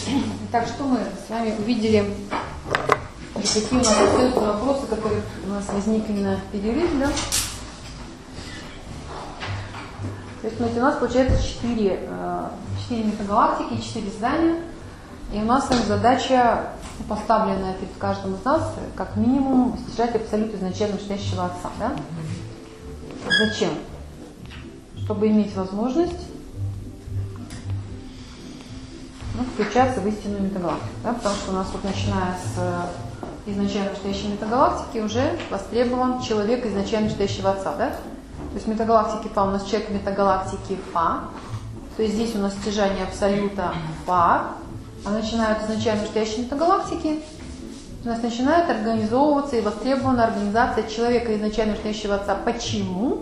Итак, что мы с вами увидели, и какие у нас остаются вопросы, которые у нас возникли на перерыве, да? То есть, смотрите, у нас получается 4 метагалактики, 4 здания, и у нас с вами задача, поставленная перед каждым из нас, как минимум, стяжать абсолют изначально настоящего Отца, да? Зачем? Чтобы иметь возможность включаться в истинную метагалактику, да? Потому что у нас вот, начиная с изначально настоящей метагалактики, уже востребован человек изначально настоящего Отца, да? То есть метагалактики Фа, у нас человек метагалактики Фа, то есть здесь у нас стяжание абсолюта Фа, а начинают изначально настоящие метагалактики, у нас начинает организовываться и востребована организация человека изначально настоящего Отца. Почему?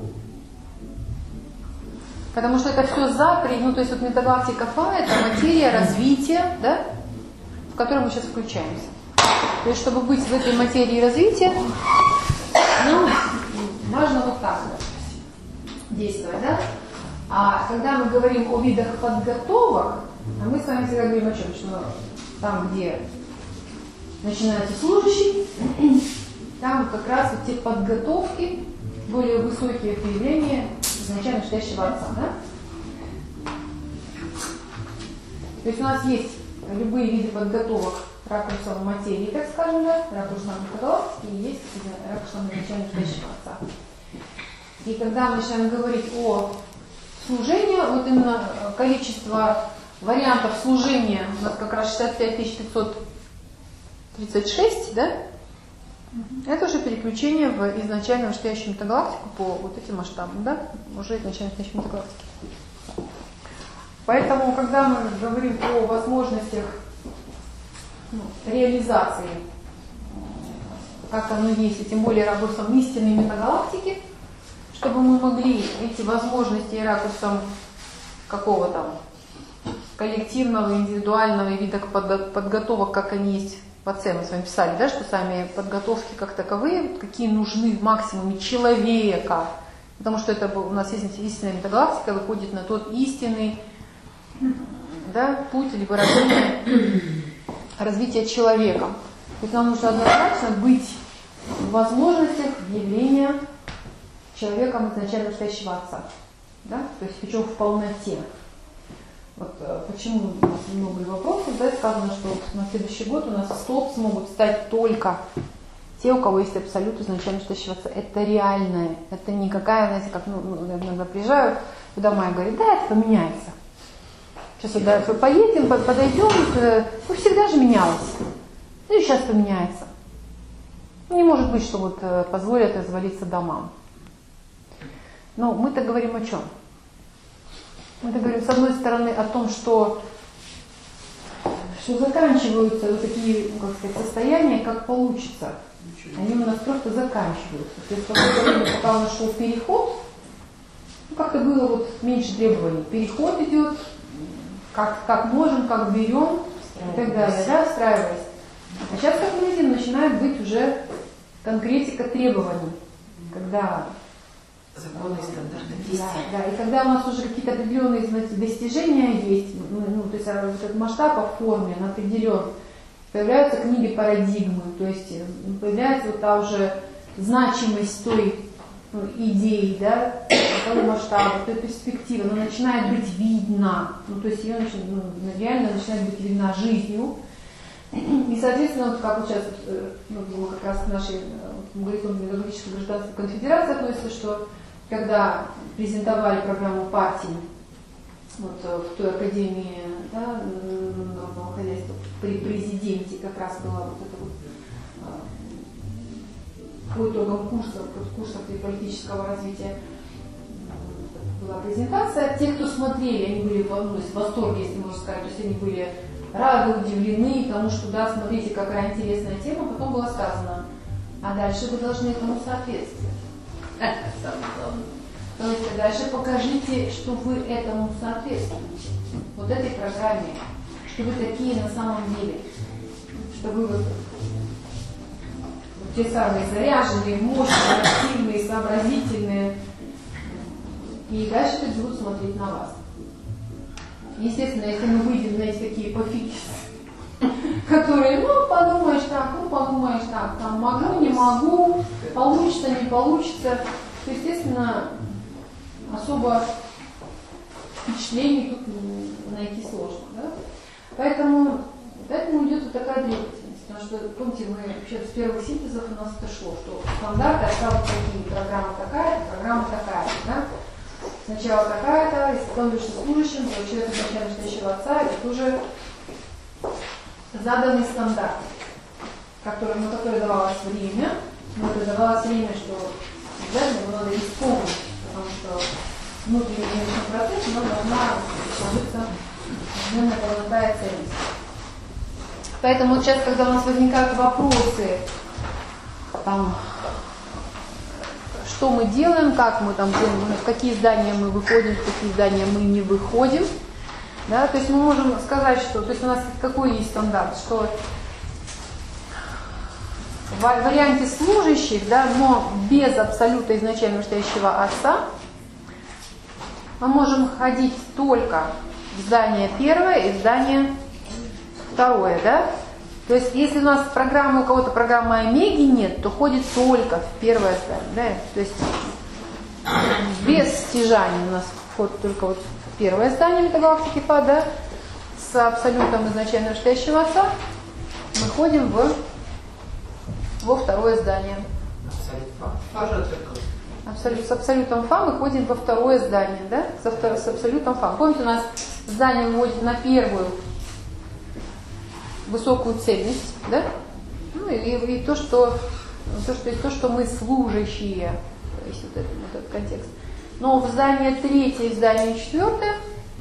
Потому что это все ну то есть вот метагалактика Фа — это материя развития, да, в которой мы сейчас включаемся. То есть чтобы быть в этой материи развития, нам важно вот так вот действовать, да? А когда мы говорим о видах подготовок, а мы с вами всегда говорим о чем? Что там, где начинается служащий, там как раз вот те подготовки, более высокие проявления изначально настоящего Отца, да? То есть у нас есть любые виды подготовок ракурсом материи, так скажем, да? Ракурсом метагалактики, и есть ракурсом изначально настоящего Отца. И когда мы начинаем говорить о служении, вот именно количество вариантов служения у нас как раз 65 536, да? Это уже переключение в изначально настоящую метагалактику по вот этим масштабам, да? Уже изначально настоящей метагалактики. Поэтому, когда мы говорим о возможностях реализации, как оно есть, и тем более ракурсом истинной метагалактики, чтобы мы могли эти возможности ракурсом какого там коллективного, индивидуального вида подготовок, как они есть в Отце, мы с вами писали, да, что сами подготовки как таковые, какие нужны в максимуме человека, потому что это у нас есть истинная метагалактика, выходит на тот истинный, да, путь или выражение развития человека. То есть нам нужно однозначно быть в возможностях явления человеком изначально настоящего Отца, да, то есть причем в полноте. Вот почему у нас много вопросов, да, сказано, что на следующий год у нас в столб смогут стать только те, у кого есть абсолют изначально настоящего Отца. Это реальное, это никакая, знаете, как я иногда приезжаю домой и говорю, да, это поменяется. Сейчас вот поедем, подойдем, ну всегда же менялось. Ну и сейчас поменяется. Не может быть, что вот позволят развалиться домам. Но мы-то говорим о чем? Мы-то говорим, с одной стороны, о том, что заканчиваются вот такие, как сказать, состояния, как получится. Они у нас просто заканчиваются. То есть, пока у нас шел переход, как-то было вот меньше требований. Переход идет, как можем, как берем, и так далее, да, встраиваясь. А сейчас, как мы видим, начинает быть уже конкретика требований, когда законы и стандарты действия. Да, и когда у нас уже какие-то определенные, знаете, достижения есть, то есть этот масштаб оформлен, определен, появляются книги парадигмы, то есть появляется вот та уже значимость той идеи, да, того масштаба, той перспективы, она начинает быть видна, то есть ее реально начинает быть видна жизнью. И, соответственно, вот как вот сейчас, как раз к нашей методологической гражданской конфедерации относится, что когда презентовали программу партии вот, в той академии, да, народного хозяйства, при президенте как раз была вот это вот по итогам курсов и политического развития была презентация. Те, кто смотрели, они были в восторге, если можно сказать, то есть они были рады, удивлены тому, что да, смотрите, какая интересная тема. Потом было сказано, а дальше вы должны этому соответствовать. Это самое главное. То есть дальше покажите, что вы этому соответствуете. Вот этой программе, что вы такие на самом деле, что вы вот те самые заряженные, мощные, активные, сообразительные. И дальше люди будут смотреть на вас. Естественно, если мы выйдем на эти такие пофигисты, которые, ну, подумаешь так, там, могу, не могу, получится, не получится. То, естественно, особо впечатлений тут найти сложно. Да? Поэтому идет вот такая требовательность. Потому что, помните, мы вообще с первых синтезов у нас это шло, что стандарты остались такие, программа такая, да? Сначала такая-то, если становишься служащим, то человек изначально настоящего отца, это уже заданный стандарт, на который давалось время, но это давалось время, что обязательно его надо исполнить, потому что внутренний научный процесс, но должна сложиться определенная полнота и цельность. Поэтому вот сейчас, когда у нас возникают вопросы, там, что мы делаем, как мы там делаем, в какие здания мы выходим, в какие здания мы не выходим, да, то есть мы можем сказать, что, то есть у нас какой есть стандарт, что в варианте служащих, да, но без абсолюта изначально настоящего отца, мы можем ходить только в здание первое и в здание второе, да. То есть если у нас у кого-то программы Омеги нет, то ходит только в первое здание, да. То есть без стяжания у нас вход только вот в первое здание метагалактики Фа, да, с абсолютом изначально настоящего отца, мы ходим во второе здание. С абсолютом Фа мы ходим во второе здание, да, с абсолютом Фа. Помните, у нас здание выводит на первую высокую цельность, да? Ну и то, что мы служащие, то есть вот этот контекст. Но в здание третье и в здание четвертое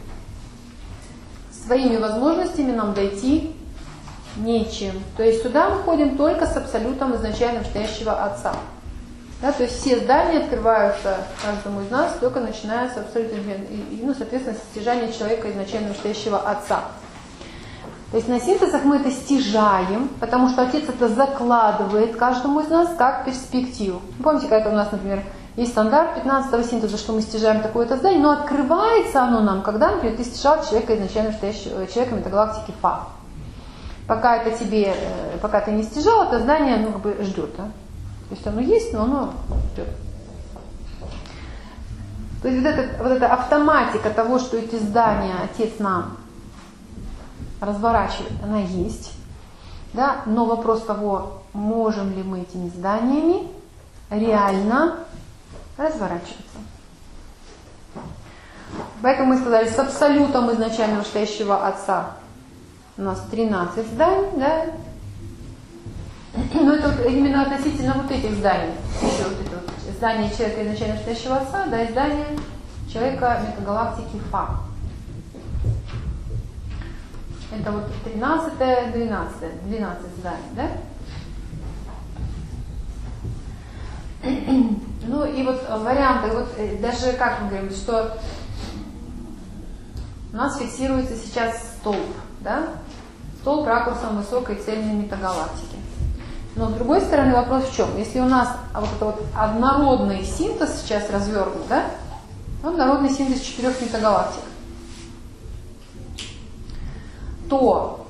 своими возможностями нам дойти нечем. То есть сюда мы ходим только с абсолютом изначально настоящего отца. Да, то есть все здания открываются каждому из нас только начиная с абсолютно, ну, соответственно, с стяжания человека изначально настоящего отца. То есть на синтезах мы это стяжаем, потому что отец это закладывает каждому из нас как перспективу. Помните, как у нас, например, есть стандарт 15-го синтеза, что мы стяжаем такое-то здание, но открывается оно нам, когда, например, ты стяжал человека изначально настоящего, человека метагалактики Фа. Пока ты не стяжал, это здание, ну, как бы ждет, да? То есть оно есть, но оно ждет. То есть вот эта автоматика того, что эти здания отец нам разворачивает, она есть. Да? Но вопрос того, можем ли мы этими зданиями реально разворачиваться. Поэтому мы сказали, с абсолютом изначально настоящего отца у нас 13 зданий, да? Но это вот именно относительно вот этих зданий. Еще вот это вот здание человека изначально настоящего отца, да, и здание человека метагалактики Фа. Это вот 13-е, 12-е, 12 зданий, да? Ну и вот варианты, вот даже как мы говорим, что у нас фиксируется сейчас столб, да? Столб ракурсом высокой цельной метагалактики. Но с другой стороны вопрос в чем? Если у нас вот это вот однородный синтез сейчас развернут, да? Однородный синтез 4 метагалактик, то,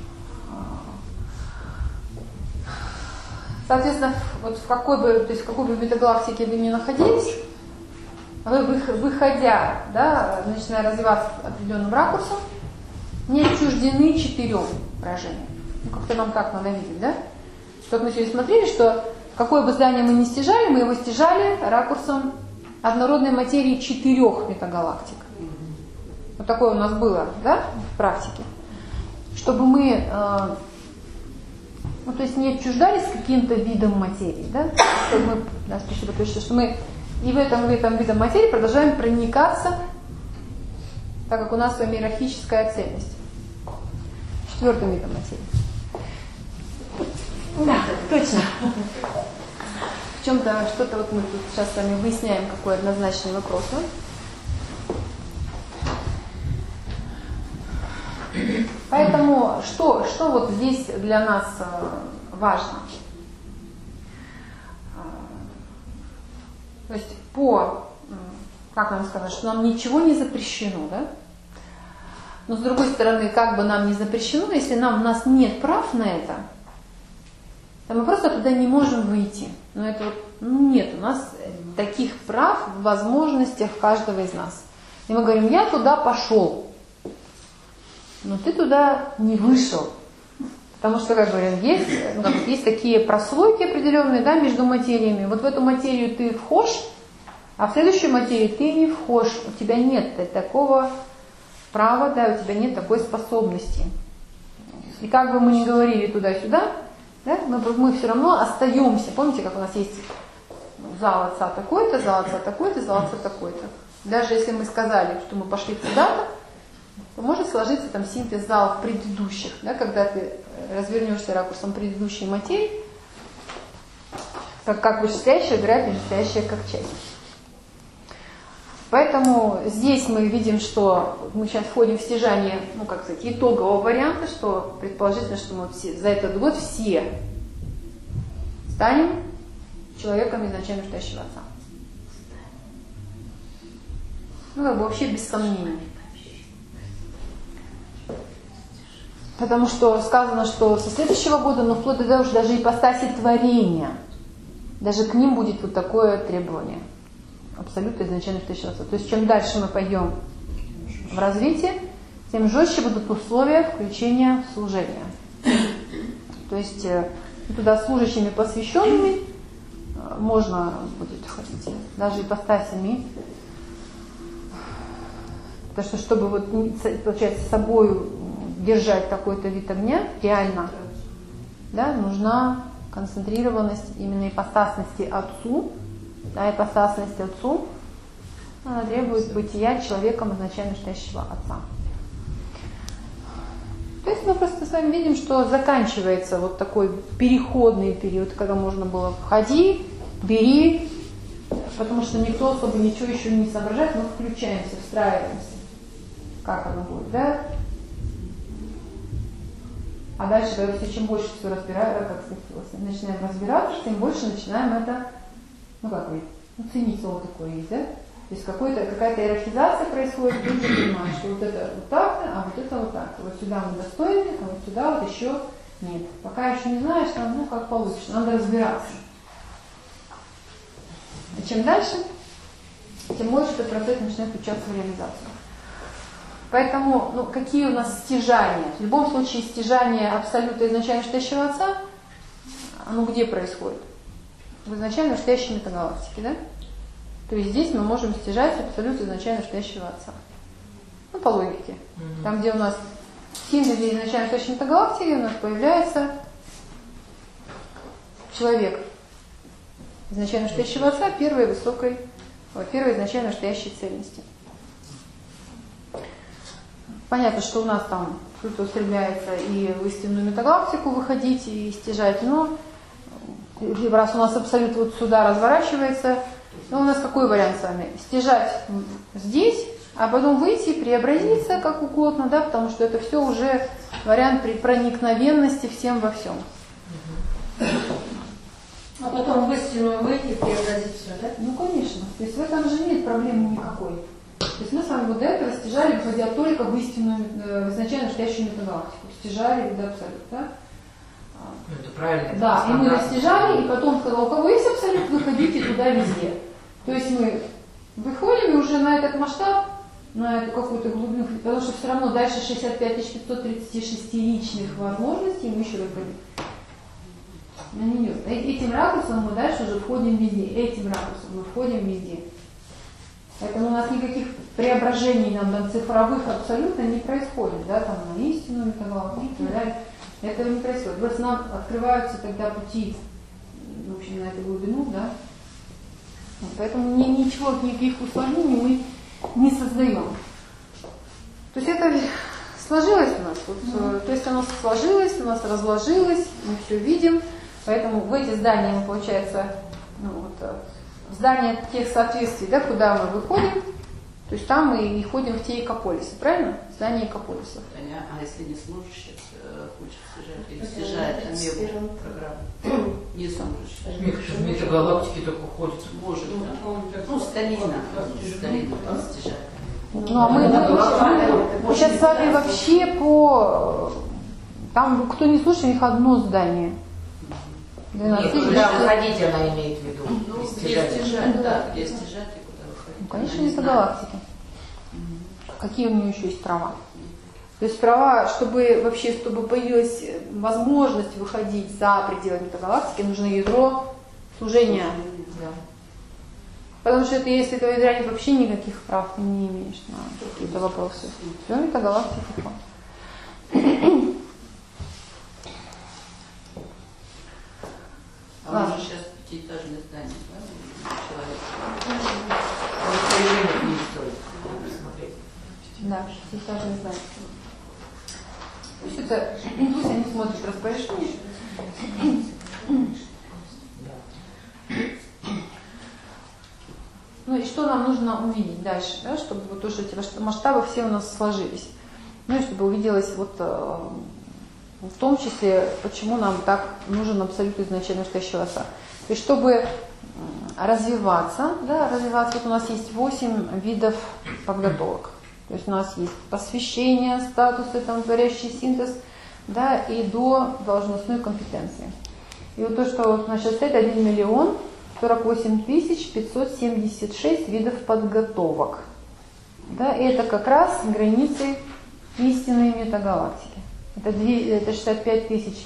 соответственно, вот в какой бы метагалактике вы ни находились, вы, выходя, да, начиная развиваться определенным ракурсом, не отчуждены 4 поражениям. Ну, как-то нам так надо видеть, да? Как мы сегодня смотрели, что какое бы здание мы ни стяжали, мы его стяжали ракурсом однородной материи 4 метагалактик. Вот такое у нас было, да, в практике. Чтобы мы, ну, то есть не отчуждались каким-то видом материи, да? Чтобы мы, да, спасибо, то есть, что мы и в этом видом материи продолжаем проникаться, так как у нас с вами иерархическая цельность. 4-м видом материи. Да, точно. В чем-то, что-то вот мы тут сейчас с вами выясняем, какой однозначный вопрос, да? Поэтому, что вот здесь для нас важно? То есть как нам сказать, что нам ничего не запрещено, да? Но с другой стороны, как бы нам не запрещено, если у нас нет прав на это, то мы просто туда не можем выйти. Но это вот, нет у нас таких прав в возможностях каждого из нас. И мы говорим, я туда пошел, но ты туда не вышел. Потому что, как говорим, есть такие прослойки определенные, да, между материями. Вот в эту материю ты вхож, а в следующую материю ты не вхож. У тебя нет такого права, да, у тебя нет такой способности. И как бы мы ни говорили туда-сюда, да, мы все равно остаемся. Помните, как у нас есть зал отца такой-то, зал отца такой-то, зал отца такой-то. Даже если мы сказали, что мы пошли куда-то, то может сложиться там синтез залов предыдущих, да, когда ты развернешься ракурсом предыдущей материи, как вышестоящая играет вышестоящая как часть. Поэтому здесь мы видим, что мы сейчас входим в стяжание, как сказать, итогового варианта, что предположительно, что мы за этот год все станем человеком изначально вышестоящего отца. Вообще без сомнений. Потому что сказано, что со следующего года, но вплоть до уже даже ипостаси творения, даже к ним будет вот такое требование. Абсолютно изначально вышестоящего отца. То есть чем дальше мы пойдем в развитие, тем жестче будут условия включения в служение. То есть туда служащими посвященными можно будет ходить, даже ипостасями. Потому что, чтобы вот, получается, с собой держать такой-то вид огня, реально, да, нужна концентрированность именно ипостасности Отцу. Да, ипостасность Отцу, она требует бытия человеком изначально вышестоящего Отца. То есть мы просто с вами видим, что заканчивается вот такой переходный период, когда можно было входи, бери, потому что никто особо ничего еще не соображает, мы включаемся, встраиваемся. Как оно будет, да? А дальше, когда все, чем больше все разбираем, как сказать, начинаем разбираться, тем больше начинаем это, ценить слово такое есть, да? То есть какая-то иерархизация происходит, ты уже понимаешь, что вот это вот так, а вот это вот так. Вот сюда мы достойны, а вот сюда вот еще нет. Пока еще не знаешь, там, как получится, надо разбираться. А чем дальше, тем больше этот процесс начинает включаться в реализацию. Поэтому, какие у нас стяжания? В любом случае, стяжание абсолюта изначально вышестоящего Отца, оно где происходит? В изначально вышестоящей метагалактике, да? То есть здесь мы можем стяжать абсолют изначально вышестоящего Отца. По логике. Там, где у нас в синтезе изначально вышестоящей метагалактики, у нас появляется человек изначально вышестоящего Отца первой изначально вышестоящей цельности. Понятно, что у нас там кто-то устремляется и в истинную метагалактику выходить, и стяжать, но раз у нас абсолют вот сюда разворачивается, у нас какой вариант с вами? Стяжать здесь, а потом выйти, преобразиться как угодно, да, потому что это все уже вариант проникновенности всем во всем. А потом в истинную выйти и преобразиться, да? Конечно. То есть в этом же нет проблемы никакой. То есть мы с вами вот до этого стяжали, выходя только в истинную, изначально вышестоящую метагалактику. Стяжали до абсолют, да? Это правильно. Да, и мы достижали, и потом сказал, у кого есть абсолют, выходите туда везде. То есть мы выходим уже на этот масштаб, на эту какую-то глубину, потому что все равно дальше 65 536 личных возможностей мы еще выходим. На нее. Этим ракурсом мы дальше уже входим везде. Этим ракурсом мы входим везде. Поэтому у нас никаких преображений нам цифровых абсолютно не происходит, да, там на истину, метагалактику и так далее. Этого не происходит. Просто нам открываются тогда пути, в общем, на эту глубину, да. Поэтому ничего, никаких усложнений мы не создаем. То есть это сложилось у нас, вот, то есть оно сложилось, у нас разложилось, мы все видим. Поэтому в эти здания мы, получается, здания тех соответствий, да, куда мы выходим, то есть там мы и ходим в те экополисы, правильно? Здания экополисов. А если не служащий хочет стяжать или стяжает амебу программу? Не служащий. В метагалактике только ходит. Может, да? Сталина стяжает. Ну, а мы сейчас с вами вообще по... Там, кто не слушает, у них одно здание. 12 Нет, тысяч. куда выходить она имеет в виду? Ну, где стяжать, да, где стяжать и куда выходить. Ну, конечно, Она не не по знает. галактике. Какие у нее еще есть права? То есть права, чтобы появилась возможность выходить за пределы метагалактики, нужно ядро служения. Да. Потому что если этого ядра нет, вообще никаких прав ты не имеешь на какие-то вопросы. Все, метагалактика. А он же сейчас пятиэтажное здание, да, человек. Он современных не стоит смотреть. Да, пятиэтажное здание. Пусть это, пусть они смотрят распоряжение. Ну и что нам нужно увидеть дальше, да, чтобы вот тоже эти масштабы все у нас сложились. Ну и чтобы увиделось вот в том числе, почему нам так нужен абсолютно изначально настоящий оса. То есть чтобы развиваться, вот у нас есть 8 видов подготовок. То есть у нас есть посвящение, статусы, там, творящий синтез, да, и до должностной компетенции. И вот то, что вот у нас сейчас стоит 1 миллион 48 576 видов подготовок. Да, и это как раз границы истинной метагалактики. Это 65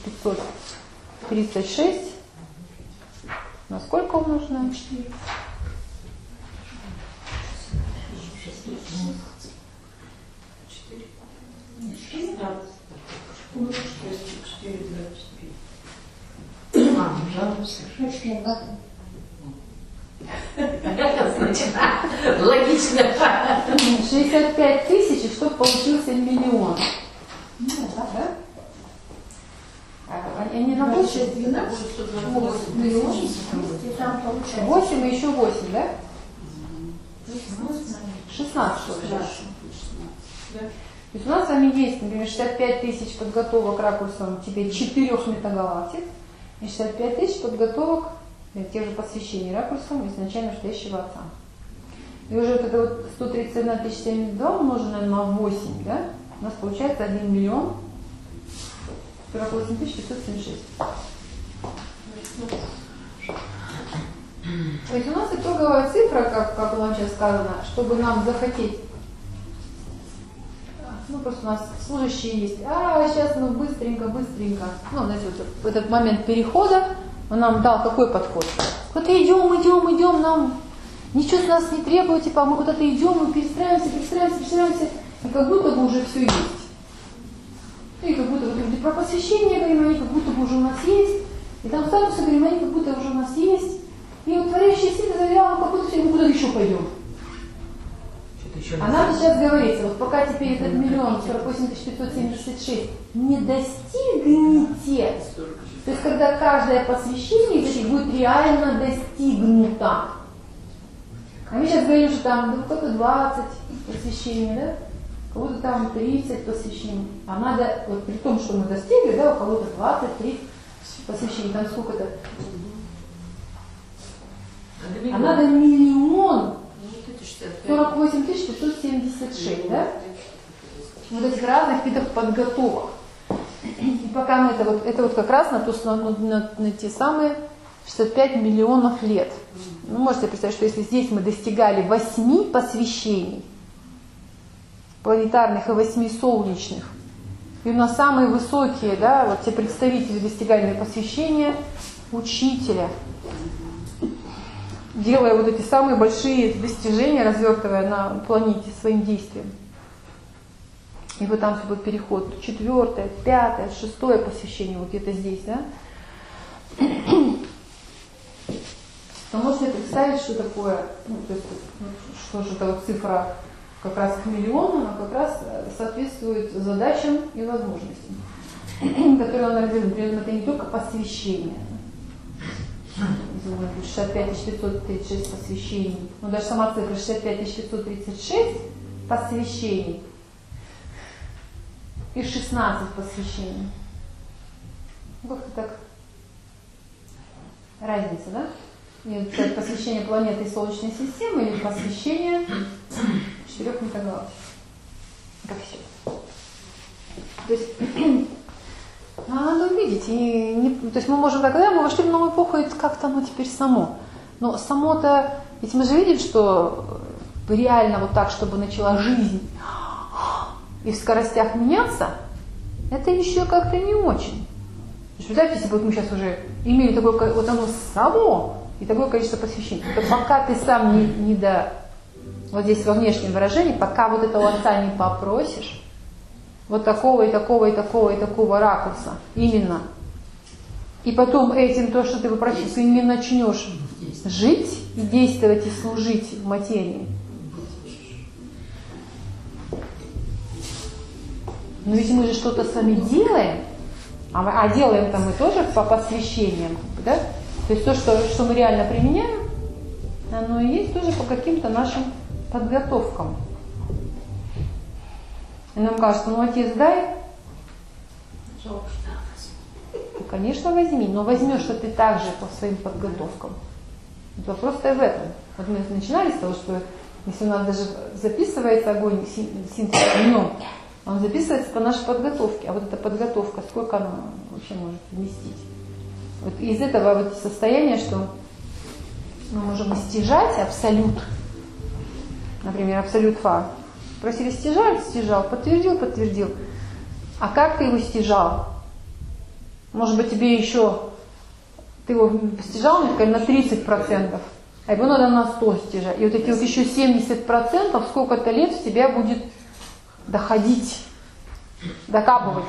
536. На сколько умножено? 4. Логично. 65 тысяч, и чтобы получился миллион. Да? Они на 8? 12. 8 и еще 8, да? 16 что-то. То есть у нас с вами есть, например, 65 тысяч подготовок ракурсом теперь 4 метагалактик и 65 тысяч подготовок тех же посвящений ракурсом изначально настоящего Отца. И уже вот это вот 131 072 умноженное на 8, да, у нас получается 1 миллион 48 576. То есть у нас итоговая цифра, как у нас сейчас сказано, чтобы нам захотеть. Ну, просто у нас служащие есть. Сейчас мы быстренько. Ну, знаете, вот этот момент перехода, он нам дал какой подход? Вот идем, нам ничего с нас не требует, типа мы куда-то идем, мы перестраиваемся, и как будто бы уже все есть. И как будто бы люди про посвящение говорим, они как будто бы уже у нас есть, и там статусы говорим, они как будто уже у нас есть, и вот творящие силы заявляют, как будто все, мы куда-то еще пойдем. А надо сейчас говорится, вот пока теперь этот 1 48 576 не достигнете, то есть когда каждое посвящение будет реально достигнуто. А мы сейчас говорим, что там кого-то 20 посвящений, да? У кого-то там 30 посвящений. А надо, вот при том, что мы достигли, да, у кого-то 20-30 посвящений, там сколько-то. А надо 1 48 576, да? Вот этих разных видов подготовок. И пока мы это вот как раз на те самые 65 миллионов лет. Ну, можете представить, что если здесь мы достигали 8 посвящений, планетарных и 8 солнечных, и у нас самые высокие, да, вот те представители достигали посвящения учителя, делая вот эти самые большие достижения, развертывая на планете своим действием. И вот там будет переход 4-е, 5-е, 6-е посвящение, вот где-то здесь, да? То можете представить, что такое, ну, то есть, что же это вот цифра как раз к миллиону, она как раз соответствует задачам и возможностям, которые он реализует. При этом это не только посвящение. 65 536 посвящений. Ну, даже сама цифра 65 536 посвящений и 16 посвящений. Ну, как-то так. Разница, да? Посвящение планеты и Солнечной системы или посвящение 4 метагалактик. Как все. То есть надо увидеть. То есть мы можем так, да, мы вошли в новую эпоху, и как-то оно теперь само. Но само-то, ведь мы же видим, что реально вот так, чтобы начала жизнь и в скоростях меняться, это еще как-то не очень. Представляете, если бы мы сейчас уже имели такое, вот оно само, и такое количество посвящений, то пока ты сам не до, вот здесь во внешнем выражении, пока вот этого отца не попросишь, вот такого и такого и такого и такого ракурса, именно, и потом этим то, что ты попросишь, ты не начнешь жить и действовать и служить в материи. Но ведь мы же что-то сами делаем, а делаем-то мы тоже по посвящениям, да? То есть то, что мы реально применяем, оно и есть тоже по каким-то нашим подготовкам. И нам кажется, ну отец дай. Жалко, что Ну, конечно, возьми, но возьмешь-то ты также по своим подготовкам. Вопрос-то и в этом. Вот мы начинали с того, что если у нас даже записывается огонь, синтез днем, он записывается по нашей подготовке. А вот эта подготовка, сколько она вообще может вместить? Вот из этого вот состояния, что мы можем стяжать абсолют, например, абсолют фа. Просили стяжал, подтвердил. А как ты его стяжал? Может быть, тебе еще, ты его стяжал, например, на 30%, а его надо на 100 стяжать. И вот эти вот еще 70%, сколько-то лет в тебя будет доходить, докапывать.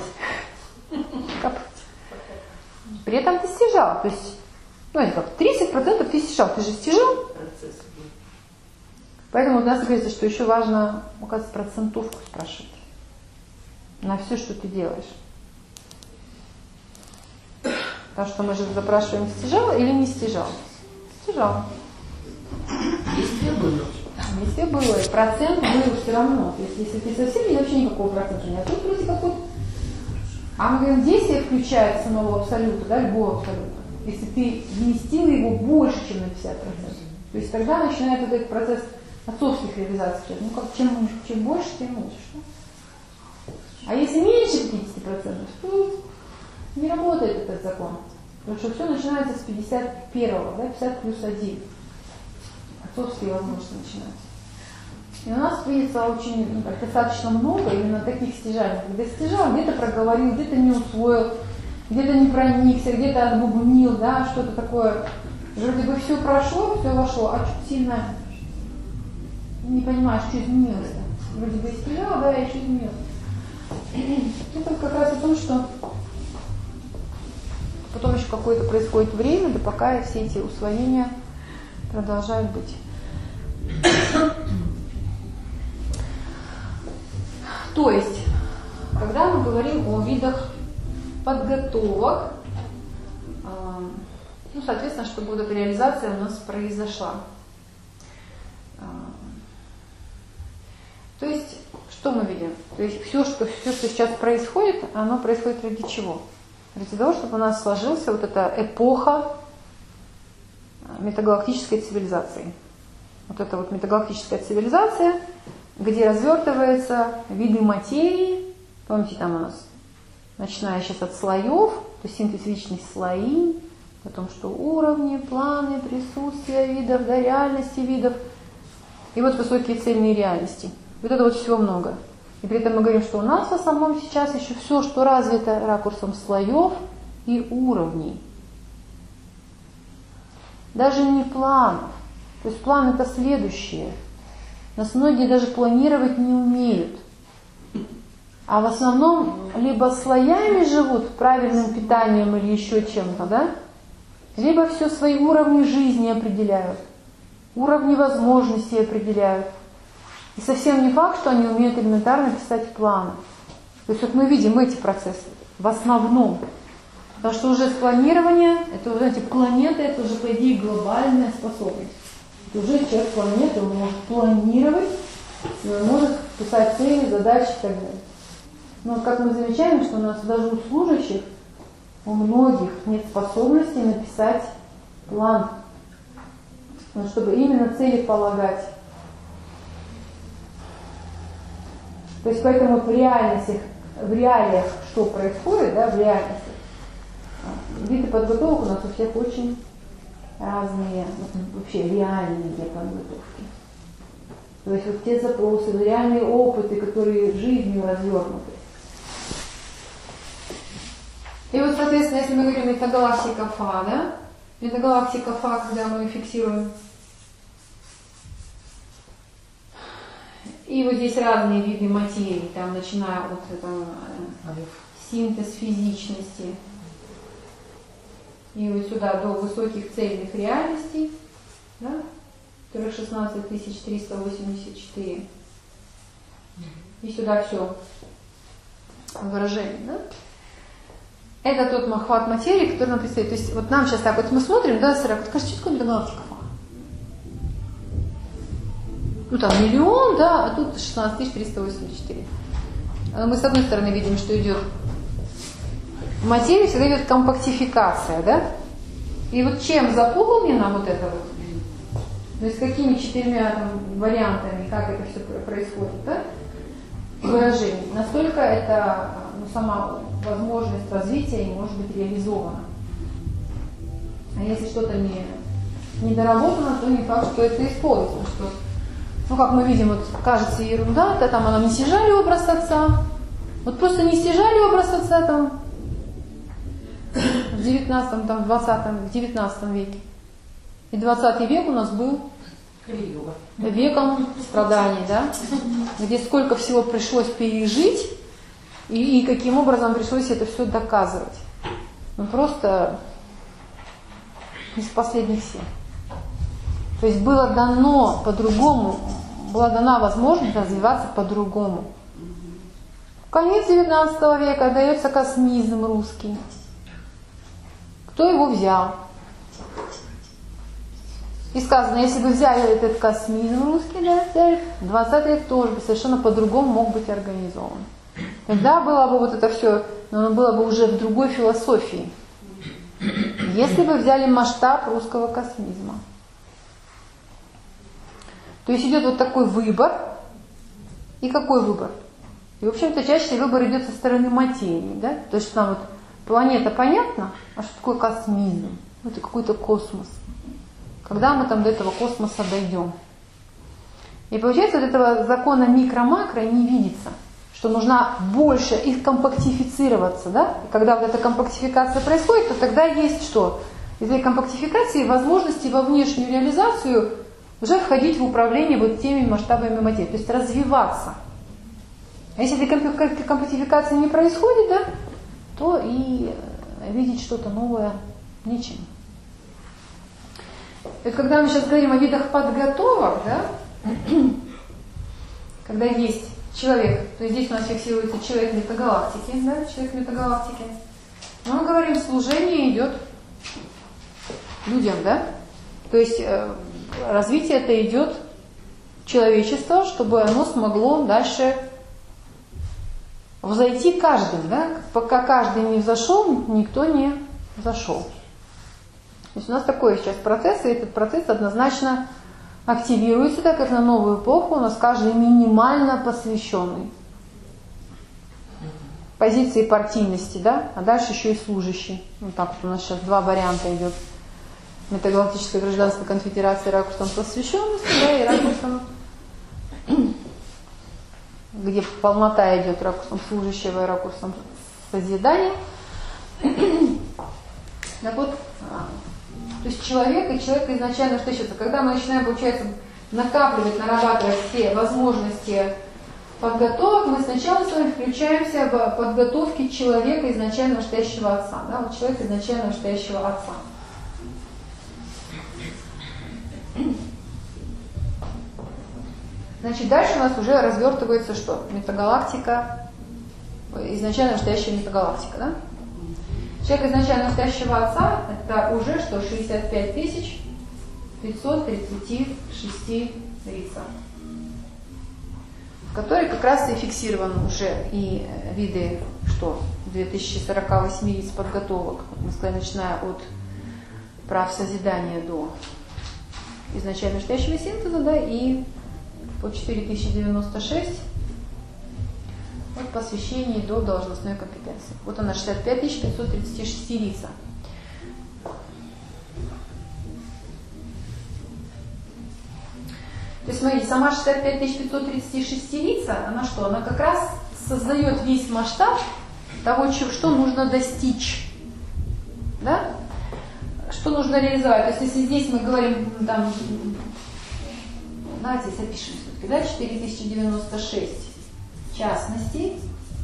При этом ты стяжал. То есть, ну, это как 30% ты стяжал. Ты же стяжал. Поэтому у нас говорится, что еще важно, оказывается, процентовку спрашивать на все, что ты делаешь. Потому что мы же запрашиваем, стяжал или не стяжал. Стяжал. Действие было. Действие было, и процент был все равно. То есть, если ты совсем не, вообще никакого процента нет, а тут вроде какой-то. А мы говорим, действие включает самого абсолюта, да, любого абсолюта. Если ты вместил его больше, чем на 50%. То есть тогда начинает вот этот процесс отцовских реализаций. Ну, как чем больше, тем лучше. Что? А если меньше 50%, то не работает этот закон. Потому что все начинается с 51-го, да, 50 плюс 1. Отцовские возможности начинаются. И у нас видится очень достаточно много именно таких стяжаний. Когда стяжал, где-то проговорил, где-то не усвоил, где-то не проникся, где-то отбубнил, да, что-то такое. Вроде бы все прошло, все вошло, а чуть сильно не понимаешь, что изменилось-то. Вроде бы стяжал, да, и что изменилось. Это как раз о том, что потом еще какое-то происходит время, да пока все эти усвоения продолжают быть. То есть, когда мы говорим о видах подготовок, ну, соответственно, чтобы вот эта реализация у нас произошла. То есть, что мы видим? То есть, все, что сейчас происходит, оно происходит ради чего? Ради того, чтобы у нас сложилась вот эта эпоха метагалактической цивилизации. Вот эта вот метагалактическая цивилизация, где развертываются виды материи. Помните, там у нас, начиная сейчас от слоев, то есть синтез личных слои, потом что уровни, планы, присутствие видов, да, реальности видов, и вот высокие цельные реальности. Вот это вот всего много. И при этом мы говорим, что у нас в основном сейчас еще все, что развито ракурсом слоев и уровней. Даже не планов. То есть план это следующее. Нас многие даже планировать не умеют. А в основном либо слоями живут, правильным питанием или еще чем-то, да? Либо все свои уровни жизни определяют, уровни возможностей определяют. И совсем не факт, что они умеют элементарно писать планы. То есть вот мы видим эти процессы в основном. Потому что уже спланирование, это уже, знаете, планета, это уже, по идее, глобальная способность. Это уже человек планеты, он может планировать, он может писать цели, задачи и так далее. Но как мы замечаем, что у нас даже у служащих, у многих нет способности написать план, чтобы именно цели полагать. То есть поэтому в реалиях, что происходит, да, в реальности, виды подготовок у нас у всех очень разные, вообще реальные для подготовки. То есть вот те запросы, реальные опыты, которые жизнью развернуты. И вот, соответственно, если мы говорим метагалактика Фа, да, метагалактика Фа, когда мы фиксируем. И вот здесь разные виды материи, там, начиная от синтез физичности и вот сюда до высоких цельных реальностей, да, которых 16 384. И сюда все выражение, да. Это тот охват материи, который нам предстоит. То есть вот нам сейчас так вот мы смотрим, да, вот кажется, что такое метагалактика Фа? Ну там миллион, да, а тут 16 384. Мы с одной стороны видим, что идет в материи, всегда идет компактификация, да? И вот чем заполнено вот это вот, то есть какими 4 там, вариантами, как это все происходит, да? Выражение, настолько это сама возможность развития и может быть реализована. А если что-то не доработано, то не факт, что это используется. Что, ну, как мы видим, вот кажется ерунда, да, там нам не стяжали образ Отца. Вот просто не стяжали образ Отца там в 19, там, в 20, в 19 веке. И 20 век у нас был веком страданий, да, где сколько всего пришлось пережить и каким образом пришлось это все доказывать. Ну просто из последних сил. То есть было дано по-другому, была дана возможность развиваться по-другому. Конец 19 века дается космизм русский. Кто его взял? И сказано, если бы взяли этот космизм русский, да, взяли, 20 век тоже бы совершенно по-другому мог быть организован. Тогда было бы вот это все, но оно было бы уже в другой философии. Если бы взяли масштаб русского космизма. То есть идет вот такой выбор. И какой выбор? И, в общем-то, чаще всего выбор идет со стороны материи. Да? То есть нам вот планета понятна, а что такое космизм? Это какой-то космос. Когда мы там до этого космоса дойдем? И получается, вот этого закона микро-макро не видится, что нужно больше их компактифицироваться. Да? И когда вот эта компактификация происходит, то тогда есть что? Из этой компактификации возможности во внешнюю реализацию уже входить в управление вот теми масштабами материи, то есть развиваться. А если этой компактификации не происходит, да, то и видеть что-то новое нечем. И когда мы сейчас говорим о видах подготовок, да, когда есть человек, то есть здесь у нас фиксируется человек метагалактики, да, человек метагалактики, но мы говорим, служение идет людям, да, то есть развитие это идет человечество, чтобы оно смогло дальше взойти каждым, да, пока каждый не взошел, никто не зашел. То есть у нас такой сейчас процесс, и этот процесс однозначно активируется, так как на новую эпоху у нас каждый минимально посвященный позиции партийности, да, а дальше еще и служащий. Вот так вот у нас сейчас два варианта идет. Метагалактическая гражданская конфедерация ракурсом посвященности, да, и ракурсом, где полнота идет ракурсом служащего и ракурсом созидания. Так вот, то есть человек изначально что ищется? Когда мы начинаем, получается, накапливать, нарабатывать все возможности подготовок, мы сначала с вами включаемся в подготовки человека изначально настоящего отца. Да? Вот человек изначально настоящего отца. Значит, дальше у нас уже развертывается что? Метагалактика, изначально настоящая метагалактика, да? Человек изначально настоящего отца, это уже что? 65 536 лица, в которой как раз и фиксированы уже и виды, что? 2048 лиц подготовок, мы сказали, начиная от прав созидания до изначально настоящего синтеза, да, и по 4096 от посвящения до должностной компетенции. Вот она, 65 536 лица. То есть, смотрите, сама 65 536 лица, она что? Она как раз создает весь масштаб того, что нужно достичь. Да? Что нужно реализовать. То есть, если здесь мы говорим, там, давайте запишем все-таки, да, 4096 частностей.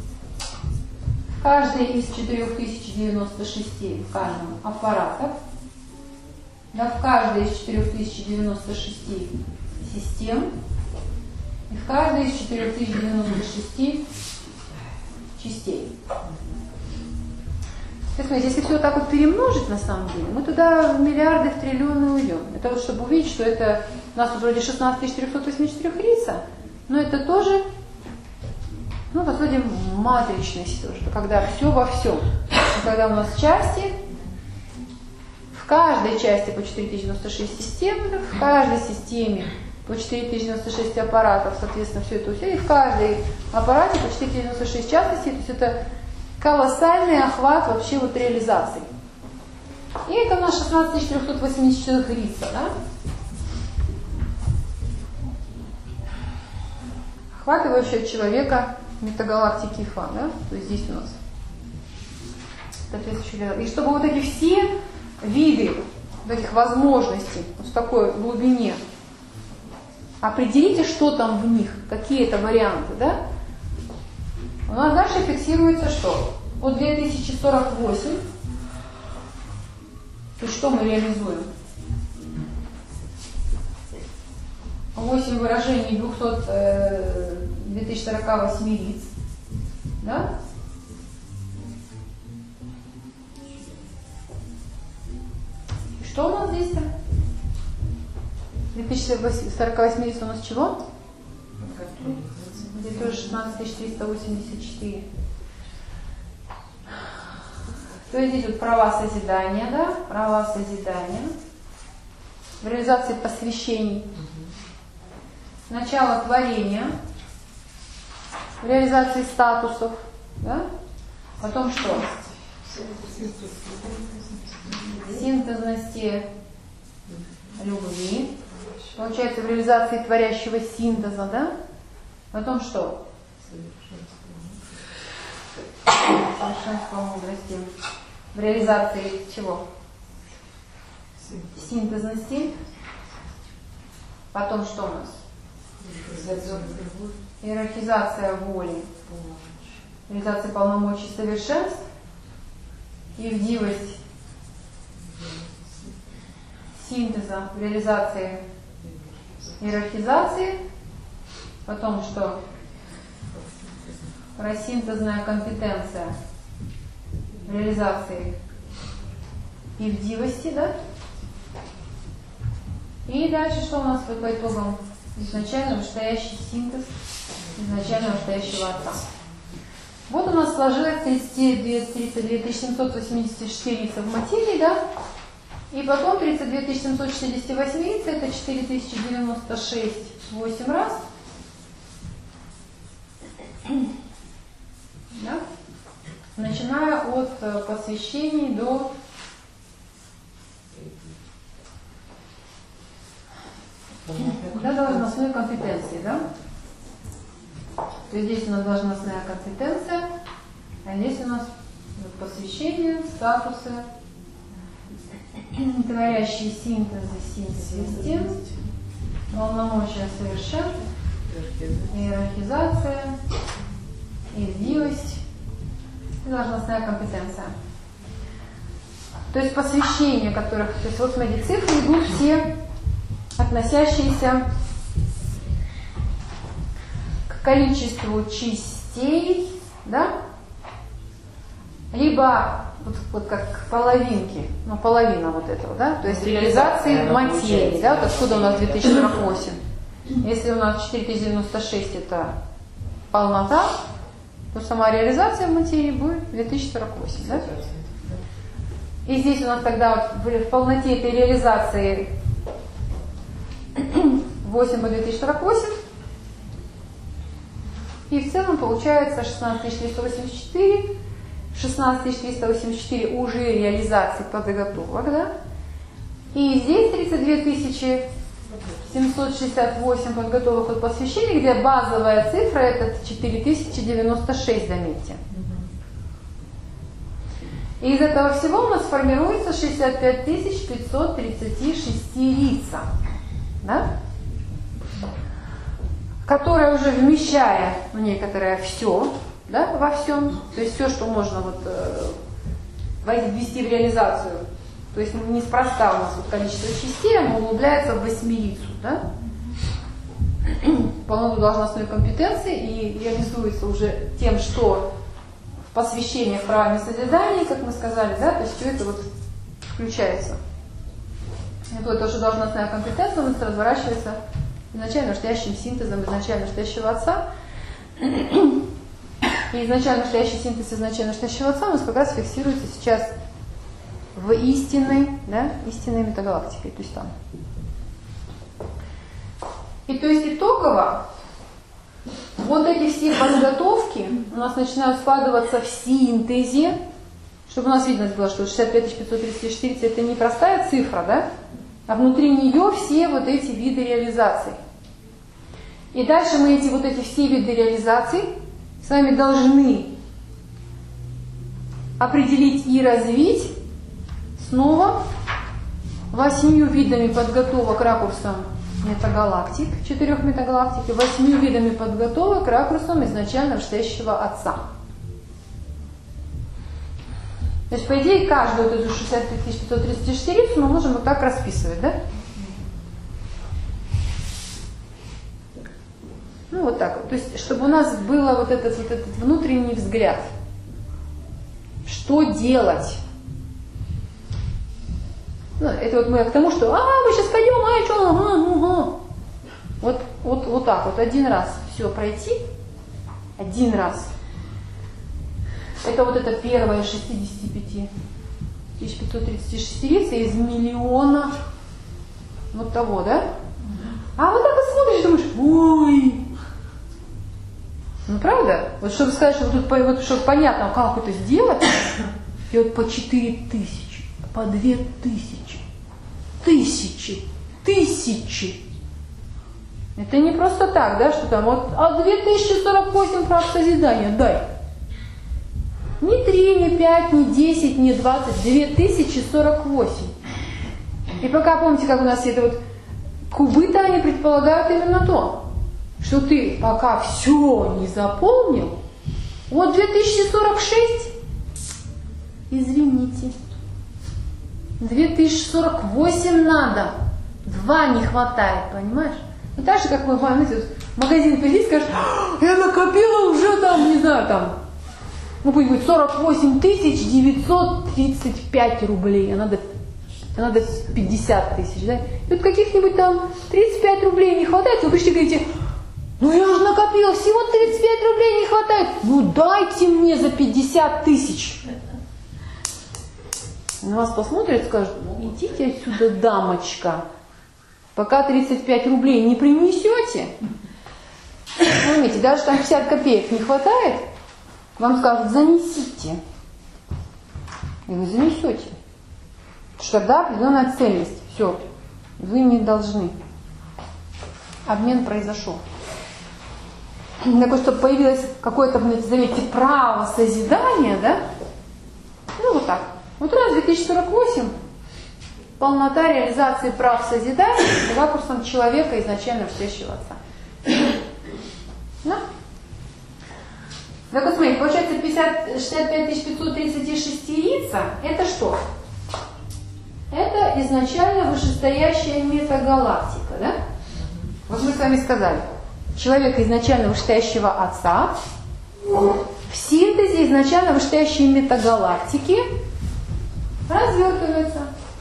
Каждый из 4096 в каждом аппаратов, да, в каждой из 4096 систем и в каждой из 4096 частей. Смотрите, если все вот так вот перемножить на самом деле, мы туда в миллиарды, в триллионы уйдем. Это вот чтобы увидеть, что это у нас тут вроде 16 484 лица, но это тоже, ну, по сути, матричность тоже, когда все во всем. И когда у нас части, в каждой части по 4096 систем, в каждой системе по 4096 аппаратов, соответственно, все это у себя, и в каждой аппарате по 4096 частностей, то есть это колоссальный охват вообще вот реализации. И это у нас 16 484 лица, да? Охватывающая человека метагалактики Ифа, да? То есть здесь у нас соответствующие. И чтобы вот эти все виды вот этих возможностей вот в такой глубине, определите, что там в них, какие это варианты, да? У нас дальше фиксируется что? От 2048. То есть что мы реализуем? 8 выражений 2048 лиц. Да? И что у нас здесь-то? 2048 лиц у нас чего? Здесь тоже 16 384. То есть здесь вот права созидания, да? Права созидания. В реализации посвящений. Начало творения. В реализации статусов. Да? Потом что? Синтезности любви. Получается, в реализации творящего синтеза, да? Потом что? Совершенство мудрости. В реализации чего? Синтезности. Потом что у нас? Иерархизация воли. Реализация полномочий совершенств. Явдивость синтеза в реализации иерархизации. Потом что? Просинтезная компетенция в реализации явдивости, да? И дальше что у нас по итогам? Изначально вышестоящий синтез изначально вышестоящего отца. Вот у нас сложилось 32 784 лица в материи, да? И потом 32 748 лица, это 4096 8 раз. Да? Начиная от посвящений до должностной компетенции, да? То есть здесь у нас должностная компетенция, а здесь у нас посвящение, статусы, творящие синтезы систем, полномочия совершенств, иерархизация, явдивость и должностная компетенция. То есть посвящения которых, то есть вот смотрите, цифры идут все относящиеся к количеству частей, да, либо вот как половинки, ну половина вот этого, да, то есть реализации материи, да, вот откуда у нас 2048. Если у нас 4096 это полнота, то сама реализация в материи будет 2048, да? И здесь у нас тогда в полноте этой реализации 8 по 2048. И в целом получается 16384. 16384 уже реализации подготовок, да? И здесь 32768 подготовок от посвящений, где базовая цифра это 4096, заметьте. И из этого всего у нас формируется 65536 лица, да? Которая уже вмещая в некоторое все, да, во всем, то есть все, что можно вот, ввести в реализацию, то есть неспроста у нас вот количество частей, оно углубляется в восьмерицу, да? По новой должностной компетенции и реализуется уже тем, что в посвящениях правами созидания, как мы сказали, да, то есть все это вот включается. Это уже должностная компетенция у нас разворачивается изначально настоящим синтезом изначально настоящего отца. И изначально настоящий синтез изначально настоящего отца у нас как раз фиксируется сейчас в истинной, да, истинной метагалактике, то есть там. И то есть итогово вот эти все подготовки у нас начинают складываться в синтезе, чтобы у нас видно было, что 65534 это не простая цифра, да, а внутри нее все вот эти виды реализаций. И дальше мы вот эти все виды реализаций с вами должны определить и развить снова 8 видами подготовок ракурсом метагалактик, 4 метагалактик, и 8 видами подготовок ракурсом изначально настоящего отца. То есть, по идее, каждую вот эту 65534 мы можем вот так расписывать, да? Ну, вот так вот. То есть, чтобы у нас был вот этот внутренний взгляд. Что делать? Ну, это вот мы к тому, что мы сейчас пойдем, что? Вот так вот, один раз все пройти, один раз. Это вот это первое 65 536 лиц из миллиона вот того, да? А вот так вот смотришь, думаешь, ой. Ну, правда? Вот чтобы сказать, что тут вот, чтобы понятно, как это сделать, и вот по 4000, по 2000, тысячи. Это не просто так, да, что там вот 2048 прав созидания, дай. Не 3, не 5, не 10, не 20, 2048. И пока помните, как у нас это вот кубы-то они предполагают именно то, что ты пока все не заполнил, вот 2046, извините, 2048 надо, 2 не хватает, понимаешь? Ну так же, как вы, знаете, в магазин прийти и скажешь, я накопила уже там, не знаю, там, ну, пусть будет 48 935 рублей, а надо 50 тысяч, да? И вот каких-нибудь там 35 рублей не хватает, вы пришли и говорите, ну я же накопила, всего 35 рублей не хватает, ну дайте мне за 50 тысяч. На вас посмотрят и скажут, ну идите отсюда, дамочка, пока 35 рублей не принесете, поймите, даже там 50 копеек не хватает, вам скажут, занесите. И вы занесете. Потому что тогда определенная ценность. Все, вы не должны. Обмен произошел. Такое, чтобы появилось какое-то, заметьте, право созидания, да? Ну, вот так. Вот раз 2048, полнота реализации прав созидания ракурсом человека изначально настоящего отца. Да? Так вот, смотрите, получается 65 536 лица, это что? Это изначально вышестоящая метагалактика, да? Вот мы с вами сказали, человек изначально вышестоящего отца в синтезе изначально вышестоящей метагалактики развертывается.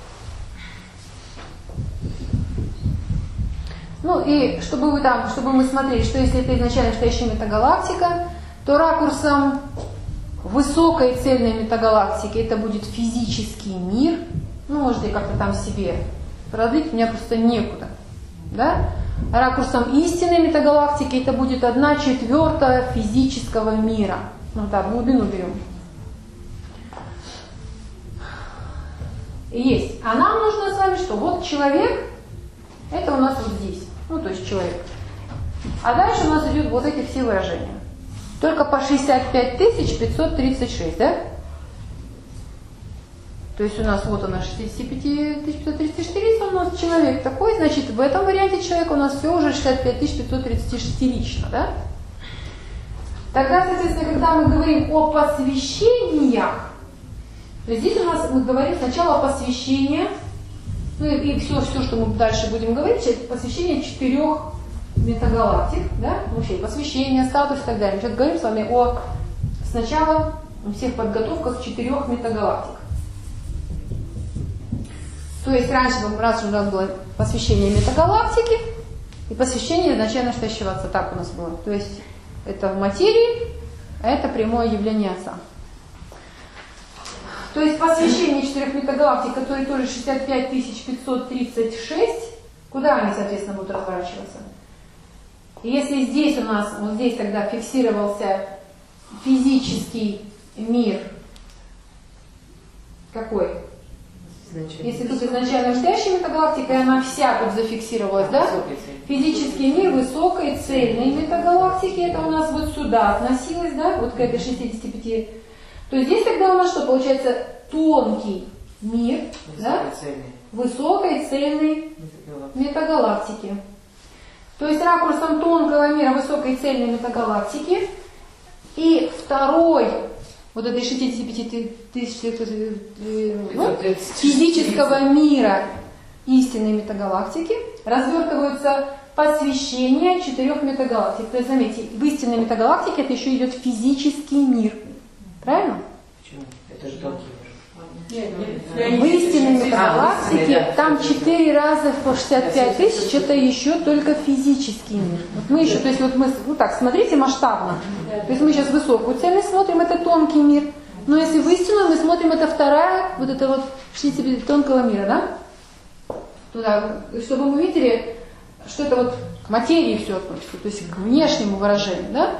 Ну и чтобы мы смотрели, что если это изначально вышестоящая метагалактика, то ракурсом высокой цельной метагалактики это будет физический мир. Ну, можете как-то там себе продлить, у меня просто некуда. Да? ракурсом истинной метагалактики это будет 1/4 физического мира. Ну так, глубину берем. Есть. А нам нужно с вами что? Вот человек, это у нас вот здесь. Ну, то есть человек. А дальше у нас идут вот эти все выражения. Только по 65 536, да? То есть у нас вот она 65 534, у нас человек такой, значит в этом варианте человека у нас все уже 65 536 лично, да? Тогда, соответственно, когда мы говорим о посвящениях, то есть здесь у нас мы говорим сначала о посвящении, ну и все, что мы дальше будем говорить, это посвящение 4 метагалактик, да? Вообще посвящение, статус и так далее. Мы сейчас говорим с вами о сначала всех подготовках 4 метагалактик. То есть раньше у нас было посвящение метагалактики и посвящение изначально стоящего Отца. Так у нас было. То есть это в материи, а это прямое явление Отца. То есть посвящение 4 метагалактик, которые тоже 65 536, куда они, соответственно, будут разворачиваться? И если здесь у нас, вот здесь тогда фиксировался физический мир, какой? Если тут изначально настоящая метагалактика, и она вся тут зафиксировалась, да? Физический мир высокой цельной метагалактики, это у нас вот сюда относилось, да? Вот к этой 65. То здесь тогда у нас что получается? Тонкий мир, да? Высокой цельной метагалактики. То есть ракурсом тонкого мира высокой цельной метагалактики и второй вот этой 65 тысяч физического мира истинной метагалактики развертываются посвящения 4 метагалактик. То есть, заметьте, в истинной метагалактике это еще идет физический мир. Правильно? Почему? Это же тонкий мир. В истинной метагалактике там 4 раза по 65 тысяч, это еще только физический мир. Вот мы еще, то есть вот мы, ну так, смотрите масштабно. То есть мы сейчас высокую цельность смотрим, это тонкий мир. Но если в истину мы смотрим, это вторая, вот это вот 65 тонкого мира, да? Туда, чтобы мы видели, что это вот к материи все относится, то есть к внешнему выражению, да?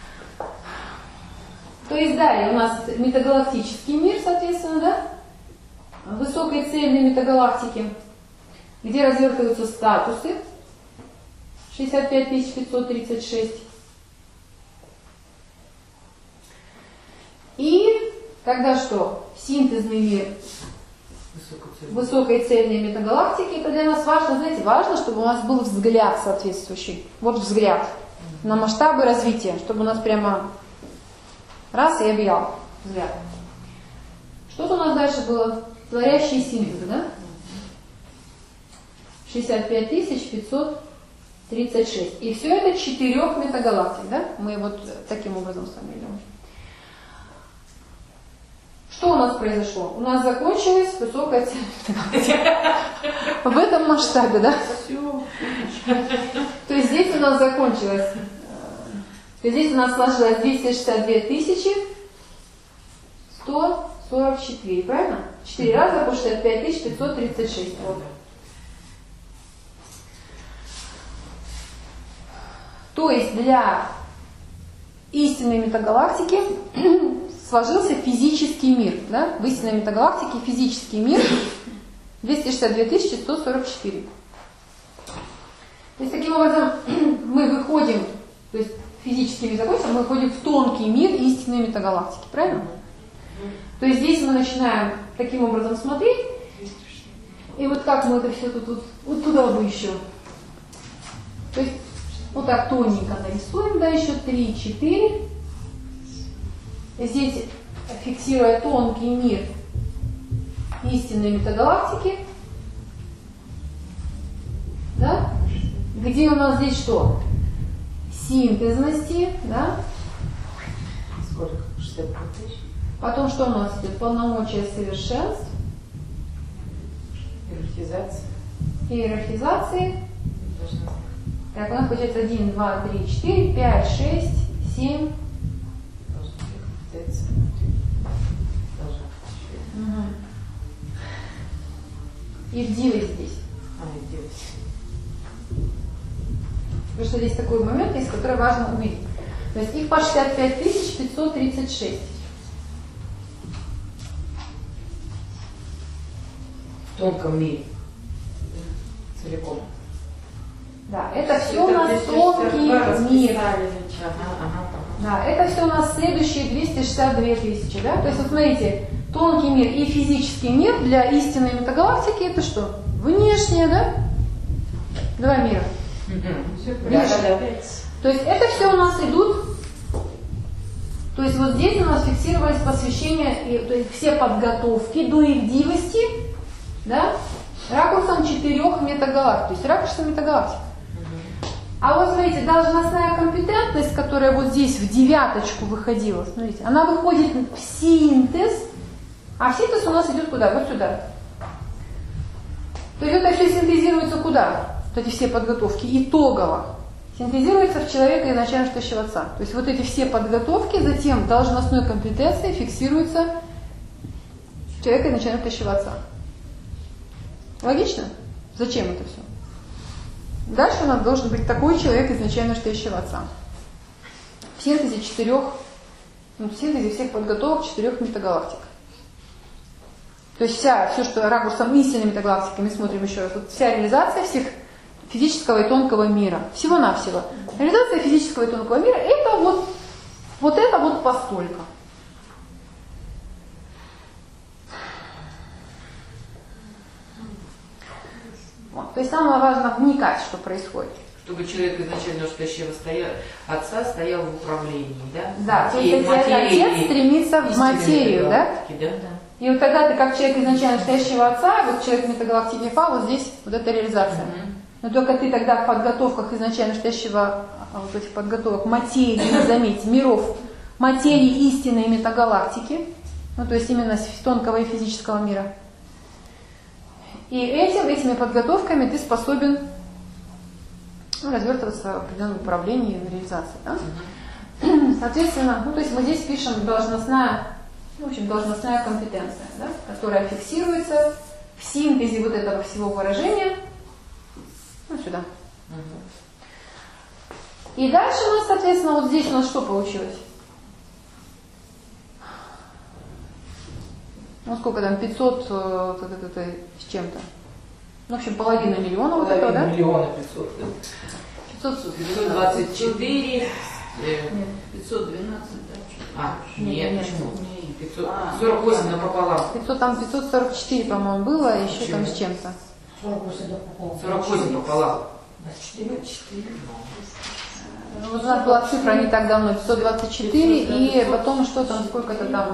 То есть далее у нас метагалактический мир, соответственно, да? Высокой цельной метагалактики, где развертываются статусы 65 536. И тогда что? Синтезный мир высокой цельной метагалактики. Это для нас важно, знаете, важно, чтобы у нас был взгляд соответствующий. Вот взгляд на масштабы развития, чтобы у нас прямо раз и объял взгляд. Что-то у нас дальше было? Творящие синтезы, да? 65 536. И все это 4 метагалактик, да? Мы вот таким образом с вами идем. Что у нас произошло? У нас закончилась высокая метагалактика. В этом масштабе, да? То есть здесь у нас закончилось. То есть здесь у нас сложилось 262 144, правильно? 4 раза по 65 536. Вот. То есть для истинной метагалактики сложился физический мир. Да? В истинной метагалактике физический мир 262 144. То есть таким образом мы выходим, то есть физический мир закончился, мы выходим в тонкий мир истинной метагалактики. Правильно? То есть здесь мы начинаем таким образом смотреть. И вот как мы это все тут вот туда бы еще. То есть вот так тоненько нарисуем, да, еще 3, 4. Здесь фиксируя тонкий мир истинной метагалактики. Да? Где у нас здесь что? Синтезности, да? Сколько? 65 тысяч? Потом что у нас идет? Полномочия совершенств. Иерархизации. Так, у нас получается 1, 2, 3, 4, 5, 6, 7. Угу. И в 9 здесь. И 9. Потому что здесь такой момент есть, который важно увидеть. То есть их по 65 536. В тонком мире. Целиком. Да, это все у нас тонкий мир. Да, это все у нас следующие 262 тысячи. Да? То есть, вот смотрите, тонкий мир и физический мир для истинной метагалактики это что? Внешнее, да? Два мира. Внешнее. То есть это все у нас идут. То есть вот здесь у нас фиксировались посвящения, то есть все подготовки до ирдивости, да, ракурсом 4 метагалактик. То есть ракурсом метагалактик. А вот смотрите, должностная компетентность, которая вот здесь в девяточку выходила, смотрите, она выходит в синтез, а синтез у нас идет куда? Вот сюда. То есть это все синтезируется куда? Вот эти все подготовки итогово. Синтезируется в человека изначально стоящего отца. То есть вот эти все подготовки затем должностной компетенцией фиксируются в человека изначально стоящего отца. Логично? Зачем это все? Дальше у нас должен быть такой человек изначально стоящего отца. В синтезе в синтезе всех подготовок 4 метагалактик. То есть все, что ракурсом истинной метагалактики, мы смотрим еще раз, вот вся реализация всех физического и тонкого мира. Всего-навсего. Реализация физического и тонкого мира это вот постолько. Вот. То есть самое важное вникать, что происходит. Чтобы человек изначально стоящего отца стоял в управлении, да? Да, то есть отец стремится в материю, да? И вот тогда ты как человек изначально стоящего отца, вот человек метагалактики Фа, вот здесь вот эта реализация. Но только ты тогда в подготовках изначально стоящего, вот этих подготовок материи, заметьте, миров, материи истинной метагалактики, ну то есть именно тонкого и физического мира. И этими подготовками ты способен развертываться в определенном управлении и реализации. Да? Соответственно, то есть мы здесь пишем должностная компетенция, да, которая фиксируется в синтезе вот этого всего выражения, сюда. И дальше у нас, соответственно, вот здесь у нас что получилось? Ну сколько там, 500 с чем-то. Ну, в общем, половина миллиона вот этого, да? Миллиона 500, да. 524. 512, да? Нет, почему? 548 напополам. 544, по-моему, было, еще там с чем-то. 48 пополам. Вот у нас была цифра не так давно, 524, и потом что-то, сколько-то там.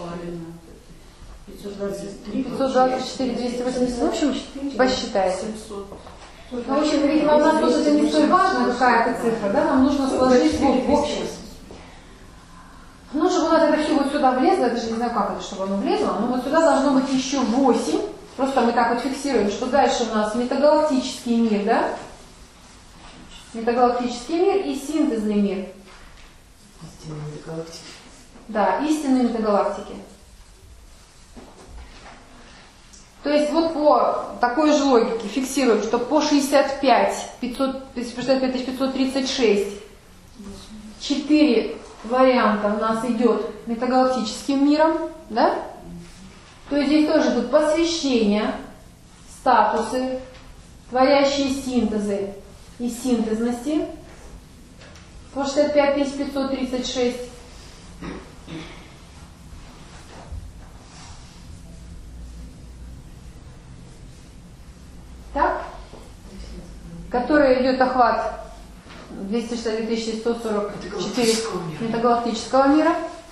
524, 280, в общем, посчитайте. Ну, в общем, видимо, у нас тут это не столь важно, какая-то цифра, да, нам нужно сложить в общем. Ну, чтобы у нас это все вот сюда влезло, я даже не знаю, как это, чтобы оно влезло, но вот сюда должно быть еще 8. Просто мы так вот фиксируем, что дальше у нас метагалактический мир, да? Метагалактический мир и синтезный мир. Истинные метагалактики. Да, истинные метагалактики. То есть вот по такой же логике фиксируем, что по 536 4 варианта у нас идет метагалактическим миром, да? То есть здесь тоже идут посвящения, статусы, творящие синтезы и синтезности. По 65 536. Так? Который идет охват 262 144 метагалактического мира.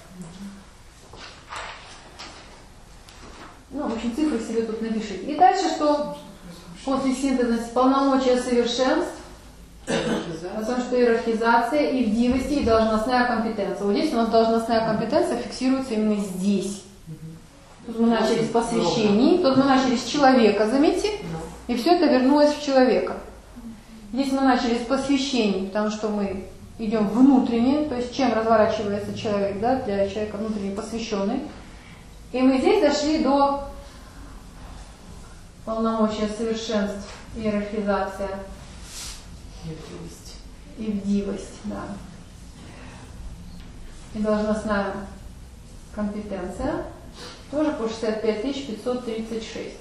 Ну, в общем, цифры себе тут напишите. И дальше что? После синтеза полномочия совершенств, потому что иерархизация, и вдивости, и должностная компетенция. Вот здесь у нас должностная компетенция фиксируется именно здесь. Тут мы начали с посвящений, тут мы начали с человека, заметьте, и все это вернулось в человека. Здесь мы начали с посвящений, потому что мы идем внутренне, то есть чем разворачивается человек, да, для человека внутренне посвященный. И мы здесь дошли до полномочия совершенств, иерархизация правдивость, да. И должностная компетенция тоже по 65 536.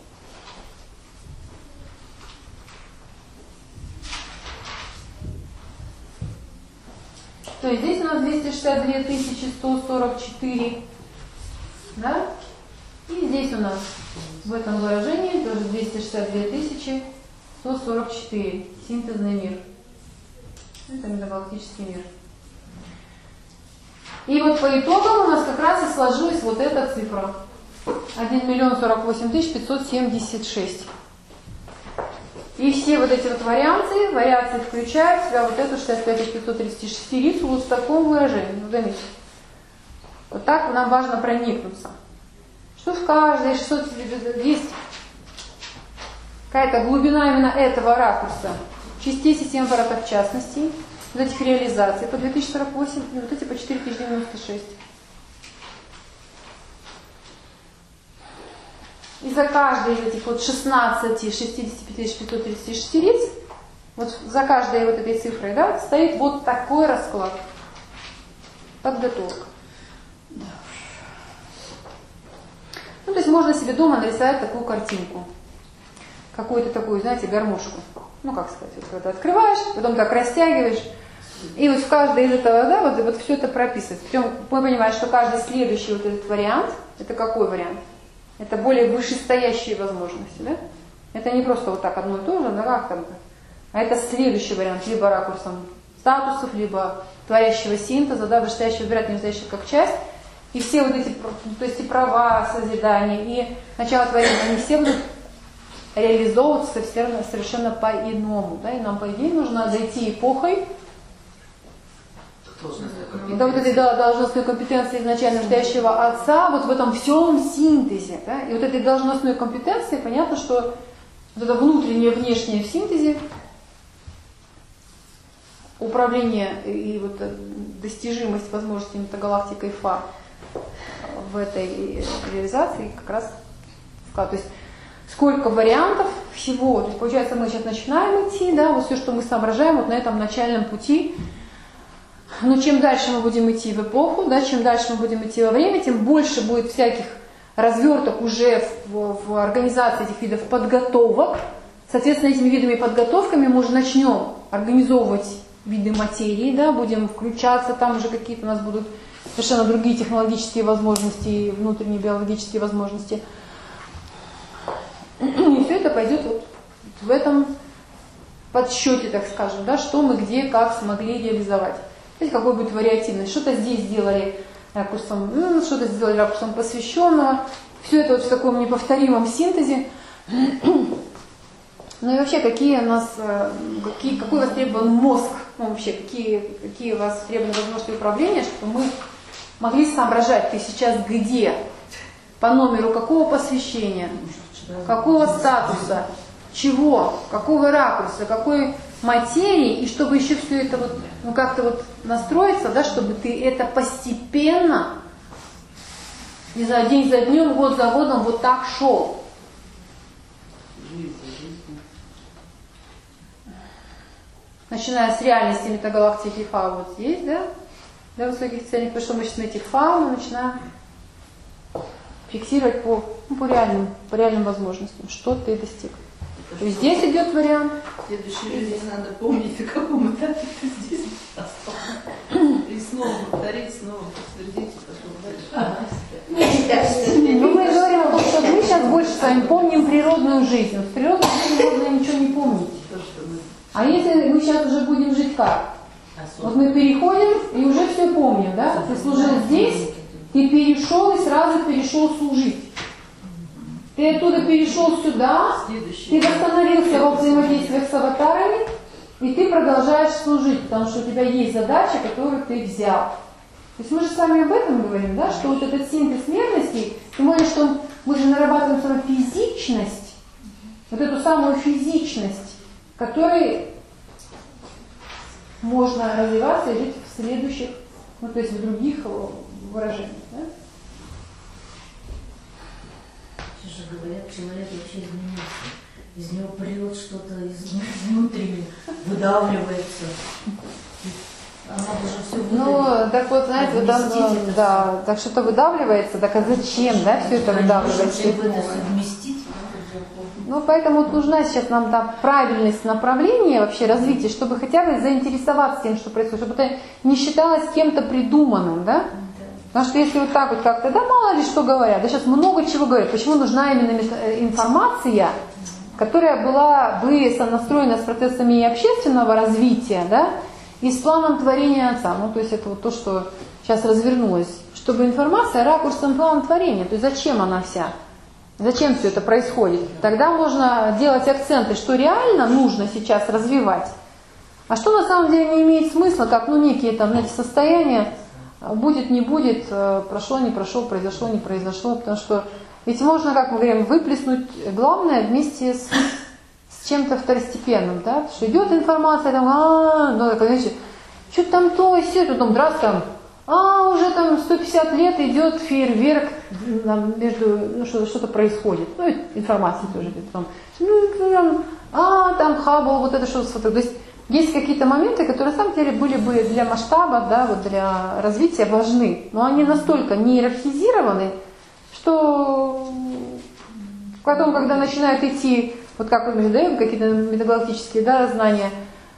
То есть здесь у нас 262 144, да? И здесь у нас в этом выражении тоже 262 144. Синтезный мир. Это межгалактический мир. И вот по итогам у нас как раз и сложилась вот эта цифра. 1 048 576. И все вот эти вот вариации включают в себя вот эту 65 536 рицу вот в таком выражении. Ну, заметьте. Вот так нам важно проникнуться. Что в каждой 600 есть какая-то глубина именно этого ракурса. Частей системы аппарата в частности, вот этих реализаций по 2048 и вот эти по 4096. И за каждый из этих вот 16 65 536 риц, вот за каждой вот этой цифрой, да, стоит вот такой расклад. Подготовка. Ну, то есть можно себе дома нарисовать такую картинку. Какую-то такую, знаете, гармошку. Ну, как сказать, вот когда ты открываешь, потом так растягиваешь. И вот в каждой из этого, да, вот все это прописывается. Причем мы понимаем, что каждый следующий вот этот вариант, это какой вариант? Это более вышестоящие возможности, да? Это не просто вот так одно и то же, да, как там, а это следующий вариант, либо ракурсом статусов, либо творящего синтеза, да, вышестоящего вариант, не вышестоящего как часть. И все вот эти, то есть и права созидания, и начало творения, они все будут реализовываться совершенно по-иному, да, и нам, по идее, нужно дойти эпохой до вот этой должностной компетенции изначально настоящего отца, вот в этом всем синтезе, да, и вот этой должностной компетенции, понятно, что вот это внутреннее, внешнее в синтезе, управление и вот достижимость возможностей метагалактикой Фа в этой реализации как раз, то есть сколько вариантов всего, то есть получается мы сейчас начинаем идти, да, вот все, что мы соображаем вот на этом начальном пути. Но чем дальше мы будем идти в эпоху, да, чем дальше мы будем идти во время, тем больше будет всяких разверток уже в организации этих видов подготовок. Соответственно, этими видами подготовками мы уже начнем организовывать виды материи, да, будем включаться, там уже какие-то у нас будут совершенно другие технологические возможности, внутренние биологические возможности. И все это пойдет вот в этом подсчете, так скажем, да, что мы где, как смогли реализовать. То есть какой будет вариативность. Что-то здесь сделали ракурсом, что-то сделали ракурсом посвященного. Все это вот в таком неповторимом синтезе. Ну и вообще, какие у нас, какой востребован мозг, ну вообще, какие у вас востребованы возможности управления, чтобы мы могли соображать, ты сейчас где, по номеру какого посвящения, какого статуса, чего, какого ракурса, какой материи, и чтобы еще все это вот, ну как-то вот настроиться, да, чтобы ты это постепенно, не знаю, день за днем, год за годом вот так шел. Начиная с реальности метагалактики Фа вот здесь, да, для высоких целей, потому что мы сейчас этих Фа мы начинаем фиксировать по реальным возможностям, что ты достиг. То есть здесь идет вариант. В следующей жизни надо помнить, на каком этапе ты здесь остался. И снова повторить, снова подтвердить, и потом дальше. Ну, мы говорим о том, что мы сейчас больше с вами помним природную жизнь. В природной жизни можно ничего не помнить. А если мы сейчас уже будем жить как? Вот мы переходим и уже все помним, да? Ты служил здесь, ты перешел и сразу перешел служить. Ты оттуда перешел сюда, ты восстановился во взаимодействиях с аватарами, и ты продолжаешь служить, потому что у тебя есть задача, которую ты взял. То есть мы же с вами об этом говорим, да, что вот этот синтез мерностей, тем более, что мы же нарабатываем свою физичность, вот эту самую физичность, которой можно развиваться и жить в следующих, ну то есть в других выражениях. Да? Говорят, человек вообще изменился. Из него прет что-то внутреннее. выдавливается. Она уже все Ну, так вот, знаете, вот оно, да, так что-то выдавливается, так а зачем, да, все это выдавливается? Чтобы это совместить. Ну, поэтому вот нужна сейчас нам там правильность направления вообще развития, чтобы хотя бы заинтересоваться тем, что происходит, чтобы это не считалось кем-то придуманным, да? Потому что если вот так вот как-то, да мало ли что говорят, да сейчас много чего говорят, почему нужна именно информация, которая была бы сонастроена с процессами и общественного развития, да, и с планом творения Отца. Ну, то есть это вот то, что сейчас развернулось. Чтобы информация ракурсом плана творения. То есть зачем она вся? Зачем все это происходит? Тогда можно делать акценты, что реально нужно сейчас развивать, а что на самом деле не имеет смысла, как некие там, знаете, состояния, будет, не будет, прошло, не прошло, произошло, не произошло, потому что ведь можно, как мы говорим, выплеснуть главное вместе с чем-то второстепенным, да, что идет информация, там, ну, знаете, что-то там то и все, потом раз там, уже там 150 лет идет фейерверк, между, что-то происходит, ну, информация тоже, там, там Хаббл, вот это что-то, то есть есть какие-то моменты, которые на самом деле были бы для масштаба, да, вот для развития важны, но они настолько не иерархизированы, что потом, когда начинают идти, вот как мы даем какие-то метагалактические, да, знания,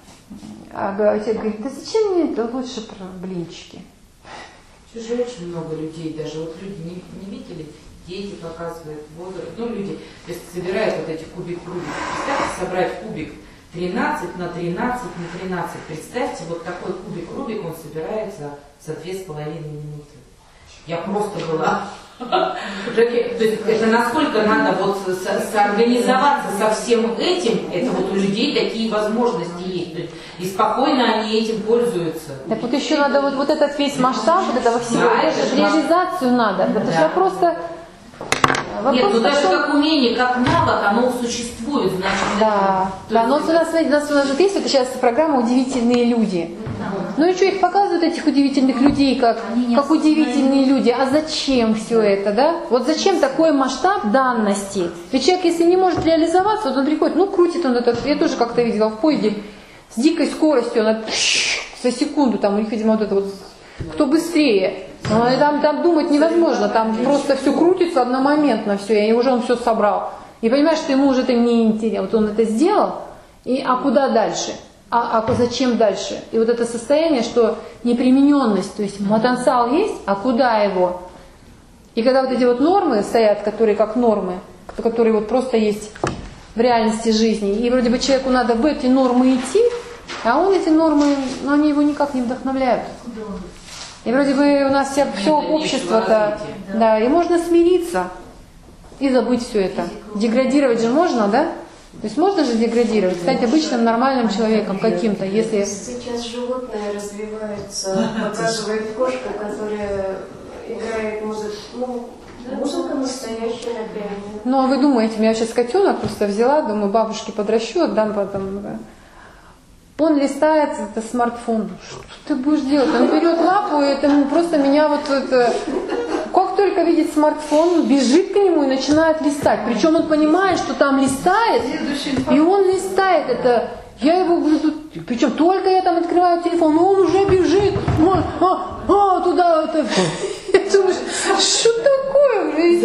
все говорят, да зачем мне это, лучше про блинчики. Сейчас же очень много людей, даже вот люди не видели, дети показывают, возраст, ну люди, то есть собирают вот эти кубик-рубик. Представьте, собрать кубик 13 на 13 на 13. Представьте, вот такой кубик-рубик, он собирается за 2,5 минуты. Я просто была... То есть это насколько надо вот соорганизоваться со всем этим, это вот у людей такие возможности есть. То есть, и спокойно они этим пользуются. Так вот еще надо вот этот весь масштаб вот этого всего, Да, реализацию надо. Это же вопрос Нет, ну даже что... как умение, как навык, оно существует, значит. Да, да, но у нас вот есть вот сейчас программа «Удивительные люди». Ну и что, их показывают, этих удивительных людей, как удивительные люди. А зачем все это, да? Вот зачем такой масштаб данности? Ведь человек, если не может реализоваться, вот он приходит, крутит он этот, я тоже как-то видела в поезде, с дикой скоростью, он за секунду, там у них, видимо, вот это вот, кто быстрее. Там думать невозможно, там просто все крутится одномоментно, все, и уже он все собрал. И понимаешь, что ему уже это не интересно. Вот он это сделал, а куда дальше? А зачем дальше? И вот это состояние, что непримененность, то есть потенциал есть, а куда его? И когда вот эти вот нормы стоят, которые как нормы, которые вот просто есть в реальности жизни, и вроде бы человеку надо в эти нормы идти, а он эти нормы, они его никак не вдохновляют. И вроде бы у нас все общество-то, да, и можно смириться и забыть все это. Деградировать же можно, да? То есть можно же деградировать, стать обычным нормальным человеком каким-то, если... Сейчас животные развиваются, показывает кошка, которая играет музыку, музыка настоящая на пианино. Ну а вы думаете, я сейчас котенок просто взяла, думаю, бабушке подращу, отдам потом... Он листает это смартфон. Что ты будешь делать? Он берет лапу, и это просто меня вот это... Как только видит смартфон, бежит к нему и начинает листать. Причем он понимает, что там листает, и он листает это. Я его говорю, причем только я там открываю телефон, он уже бежит. Туда это. Я думаю, что такое?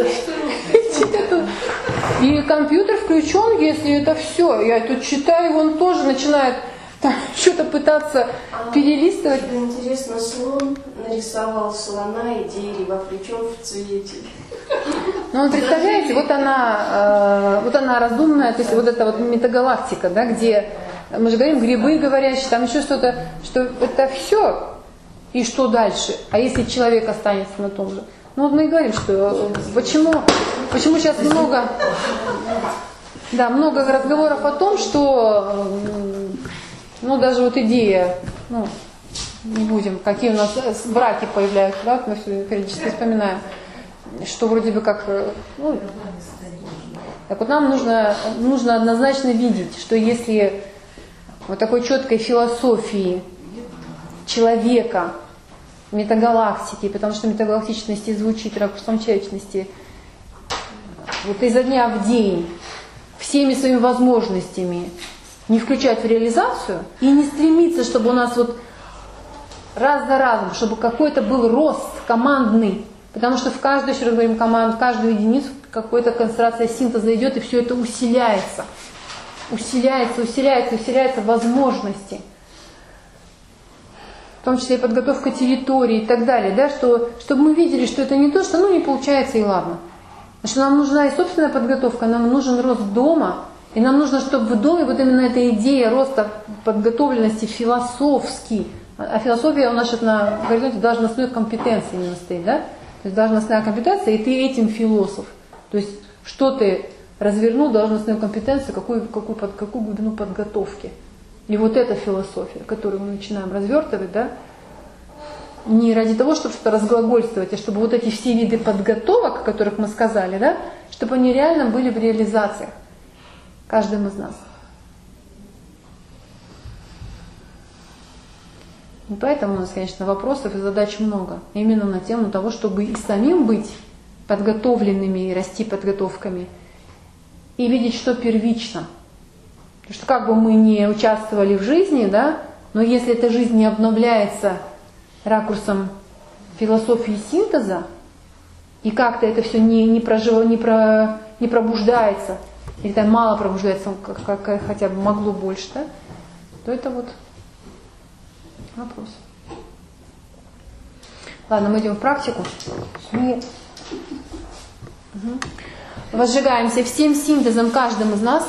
И компьютер включен, если это все. Я тут читаю, он тоже начинает что-то пытаться перелистывать. Интересно, слон нарисовал слона и дерево, причем в цвете. Ну, представляете, вот она разумная, то есть вот эта вот метагалактика, да, где, мы же говорим, грибы говорящие, там еще что-то, что это все, и что дальше? А если человек останется на том же? Ну, вот мы и говорим, что почему сейчас много разговоров о том, что даже вот идея, не будем, какие у нас браки появляются, да, мы все периодически вспоминаем, что вроде бы как, так вот нам нужно однозначно видеть, что если вот такой четкой философии человека, метагалактики, потому что метагалактичность и звучит ракурсом человечности, вот изо дня в день, всеми своими возможностями, не включать в реализацию и не стремиться, чтобы у нас вот раз за разом, чтобы какой-то был рост командный. Потому что в каждую, еще раз говорим, команду, в каждую единицу какая-то концентрация синтеза идет, и все это усиляется. Усиляются возможности. В том числе и подготовка территории и так далее. Да, чтобы мы видели, что это не то, что не получается и ладно. Что нам нужна и собственная подготовка, нам нужен рост дома, и нам нужно, чтобы в доме вот именно эта идея роста подготовленности философский, а философия у нас сейчас на горизонте должностной компетенции именно стоит, да? То есть должностная компетенция, и ты этим философ. То есть что ты развернул должностную компетенцию, какую глубину подготовки. И вот эта философия, которую мы начинаем развертывать, да? Не ради того, чтобы что-то разглагольствовать, а чтобы вот эти все виды подготовок, о которых мы сказали, да, чтобы они реально были в реализациях каждым из нас. И поэтому у нас, конечно, вопросов и задач много. Именно на тему того, чтобы и самим быть подготовленными, и расти подготовками, и видеть, что первично. Потому что как бы мы ни участвовали в жизни, да, но если эта жизнь не обновляется ракурсом философии синтеза, и как-то это все не пробуждается, или там мало пробуждается, как хотя бы могло больше, да, то это вот вопрос. Ладно, мы идем в практику. Мы возжигаемся всем синтезом каждым из нас.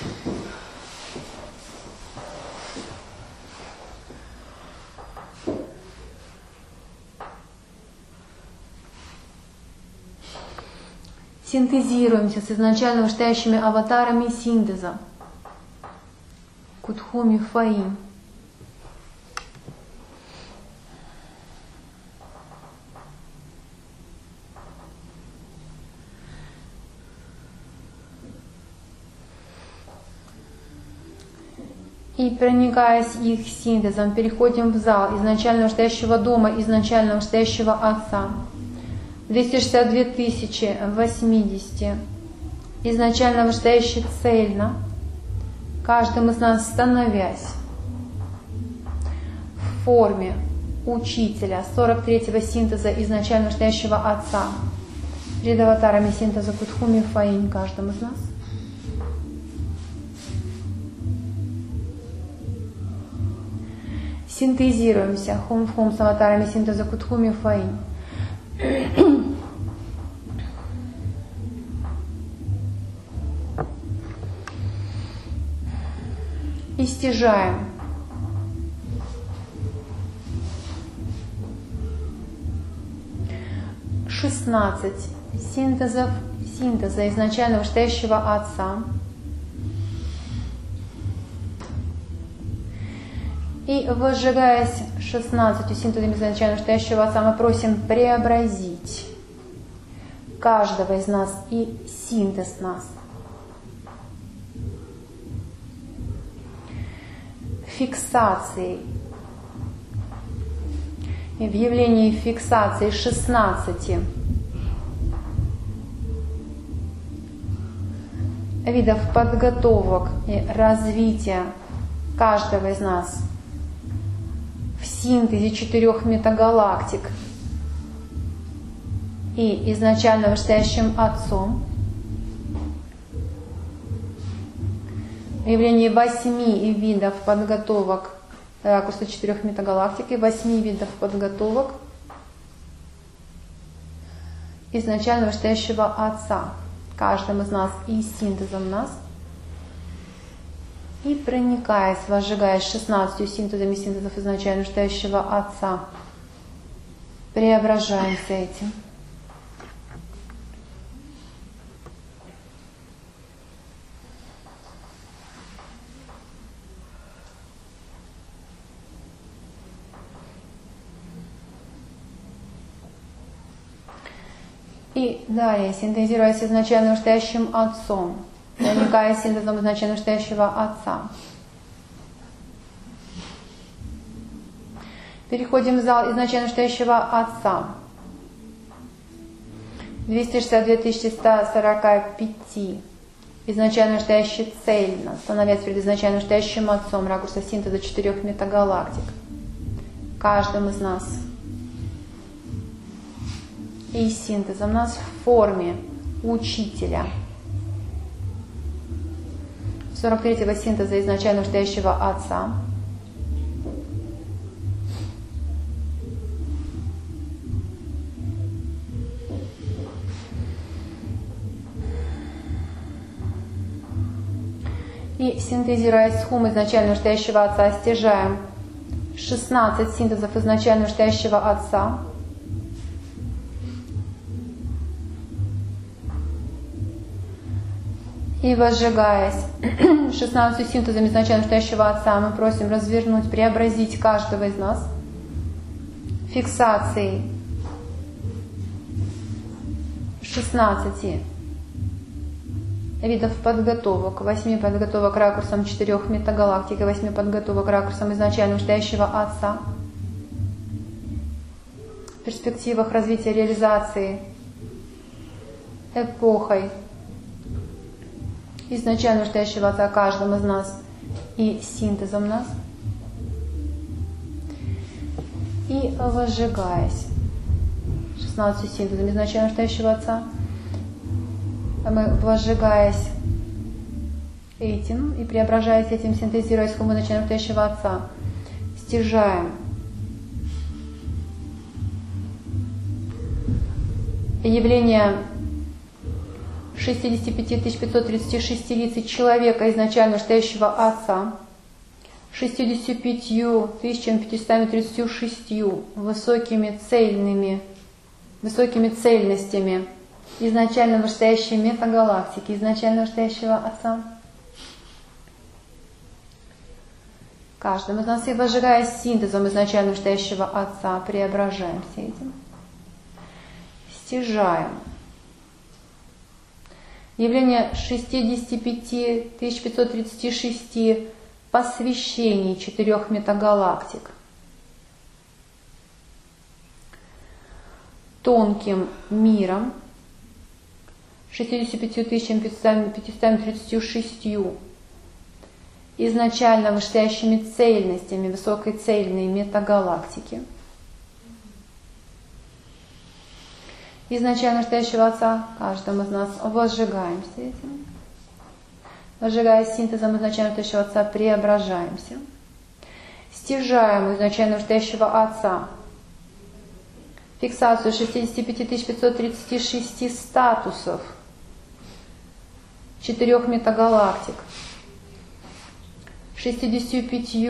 Синтезируемся с изначально вышестоящими аватарами синтеза. Кутхуми Фаим. И проникаясь их синтезом, переходим в зал изначально вышестоящего дома, изначально вышестоящего Отца. 262 080. Изначально вышестоящий цельно, каждым из нас становясь в форме учителя 43-го синтеза изначально вышестоящего Отца, перед аватарами синтеза Кутхуми Фаим каждым из нас. Синтезируемся хум-хум с аватарами синтеза Кутхуми Фаим. И стяжаем. Синтеза изначально вышестоящего Отца. И возжигаясь 16 синтезами изначально вышестоящего Отца, мы просим преобразить каждого из нас и синтез нас. Фиксацией. И в явлении фиксации 16 видов подготовок и развития каждого из нас в синтезе 4 метагалактик и изначально вышестоящим Отцом, в явлении 8 видов подготовок ракурса 4 метагалактик и 8 видов подготовок изначально вышестоящего Отца, каждым из нас и синтезом нас, и проникаясь, возжигаясь 16 синтезами синтезов изначально вышестоящего Отца, преображаемся этим. И далее, синтезируясь изначально вышестоящим Отцом, проникаясь синтезом изначально вышестоящего Отца. Переходим в зал изначально вышестоящего Отца. 262 145 изначально настоящий цельно, становясь перед изначально настоящим Отцом ракурса синтеза 4 метагалактик, каждым из нас. И синтезом нас в форме учителя. 43-го синтеза изначально настоящего Отца. И синтезируя схум изначально настоящего Отца, стяжаем 16 синтезов изначально настоящего Отца. И возжигаясь 16 синтезами изначально настоящего Отца, мы просим развернуть, преобразить каждого из нас фиксацией 16 видов подготовок, 8 подготовок ракурсом 4 метагалактик и 8 подготовок ракурсом изначально настоящего Отца. В перспективах развития реализации эпохой изначально настоящего Отца каждым из нас и синтезом нас. И возжигаясь 16 синтезами изначально настоящего Отца, мы, возжигаясь этим и преображаясь этим, синтезируясь в изначально настоящего Отца, стяжаем явление 65 536 лиц человека изначально настоящего Отца, 65 536 высокими цельностями изначально настоящей метагалактики, изначально настоящего Отца. Каждым из нас, и возжигаясь синтезом изначально настоящего Отца, преображаемся этим. Стяжаем явление 65 536 посвящений 4 метагалактик тонким миром, 65 536 изначально вышестоящими цельностями высокой цельной метагалактики. Изначально настоящего Отца каждым из нас возжигаемся этим. Возжигая синтезом изначально настоящего Отца, преображаемся. Стяжаем изначально настоящего Отца фиксацию 65 536 статусов 4 метагалактик, 65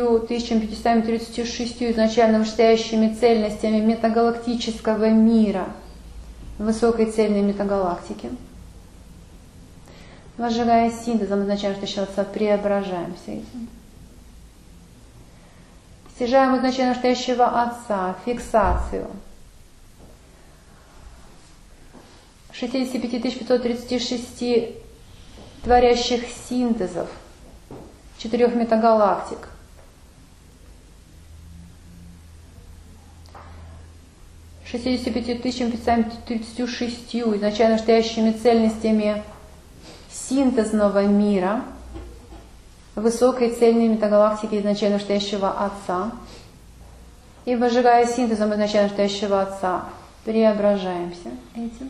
536 изначально вышестоящими цельностями метагалактического мира высокой цельной метагалактики. Возжигая синтезом изначально настоящего Отца, преображаемся этим. Стяжаем изначально настоящего Отца фиксацию 65 536 творящих синтезов 4 метагалактик, 65 536 изначально настоящими цельностями синтезного мира высокой цельной метагалактики изначально настоящего Отца. И возжигая синтезом изначально настоящего Отца, преображаемся этим.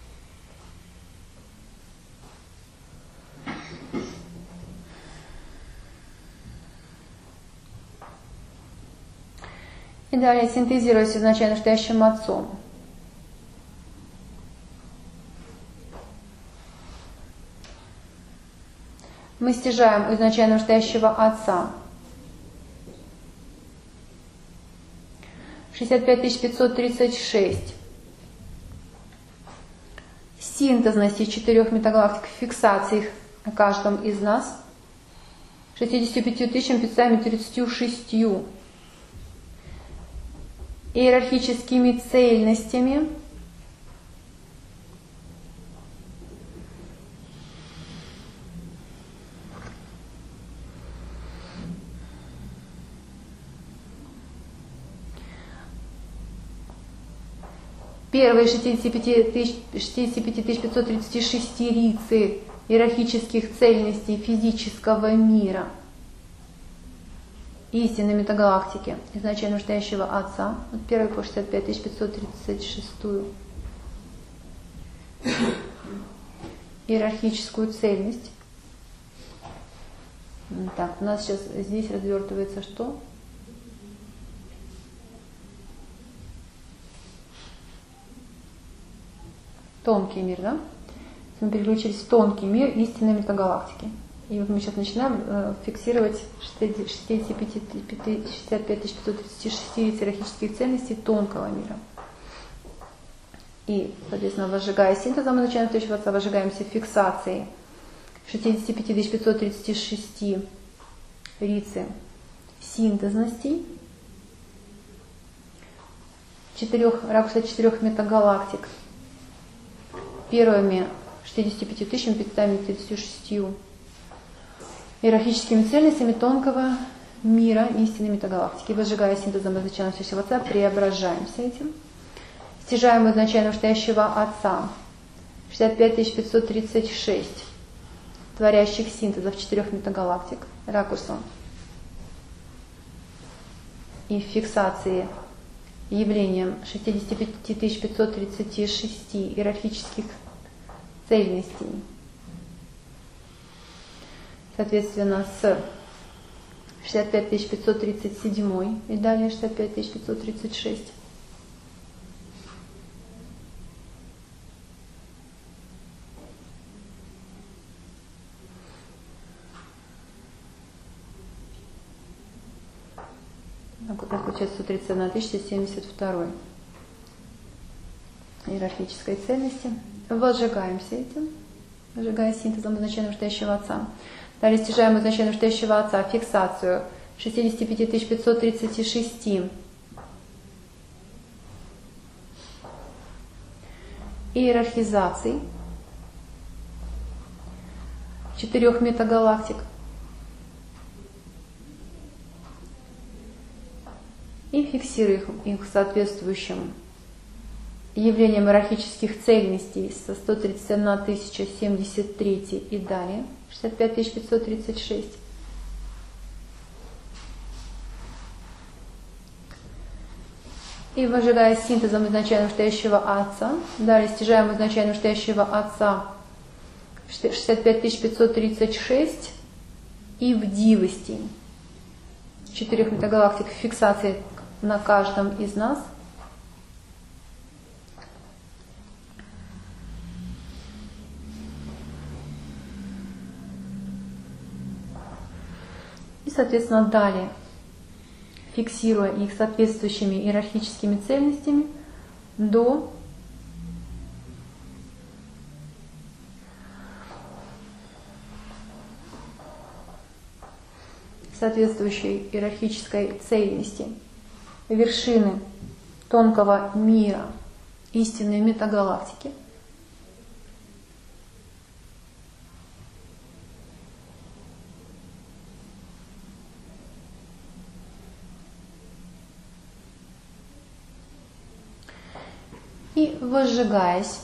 И далее синтезируясь изначально настоящим Отцом. Мы стяжаем изначально настоящего Отца 65 536 синтезности 4 метагалактик, фиксации на каждом из нас, 65 536 иерархическими цельностями первые 65 536 рицы иерархических цельностей физического мира, истины метагалактики, изначально настоящего Отца, от 1 по 65536, иерархическую цельность. Так, у нас сейчас здесь развертывается что? Тонкий мир, да? Мы переключились в тонкий мир истинной метагалактики. И вот мы сейчас начинаем фиксировать 65536 иерархических ценностей тонкого мира. И, соответственно, возжигая синтезом, мы начинаем настоящего Отца, возжигаемся фиксацией 65536 рицы синтезностей, ракурса 4 метагалактик, первыми 65 536 иерархическими цельностями тонкого мира истинной метагалактики. Возжигая синтезом изначально настоящего Отца, преображаемся этим. Стяжаем изначально настоящего Отца 65536 творящих синтезов 4 метагалактик ракурсом и фиксации явлением 65536 иерархических цельностей, соответственно, с 65537 и далее 65536. Так вот получается 131 072 иерархической цельности. Возжигаемся этим, возжигая синтезом изначально настоящего Отца. Далее стяжаем изначально настоящего Отца фиксацию 65 536 иерархизаций 4 метагалактик и фиксируем их соответствующим явлением иерархических цельностей со 131 073 и далее 65 536. И возжигая синтезом изначально настоящего Отца, далее стяжаем изначально настоящего Отца 65 536 и в дивости 4 метагалактик фиксации на каждом из нас. И, соответственно, далее, фиксируя их соответствующими иерархическими цельностями до соответствующей иерархической цельности вершины тонкого мира истинной метагалактики. И возжигаясь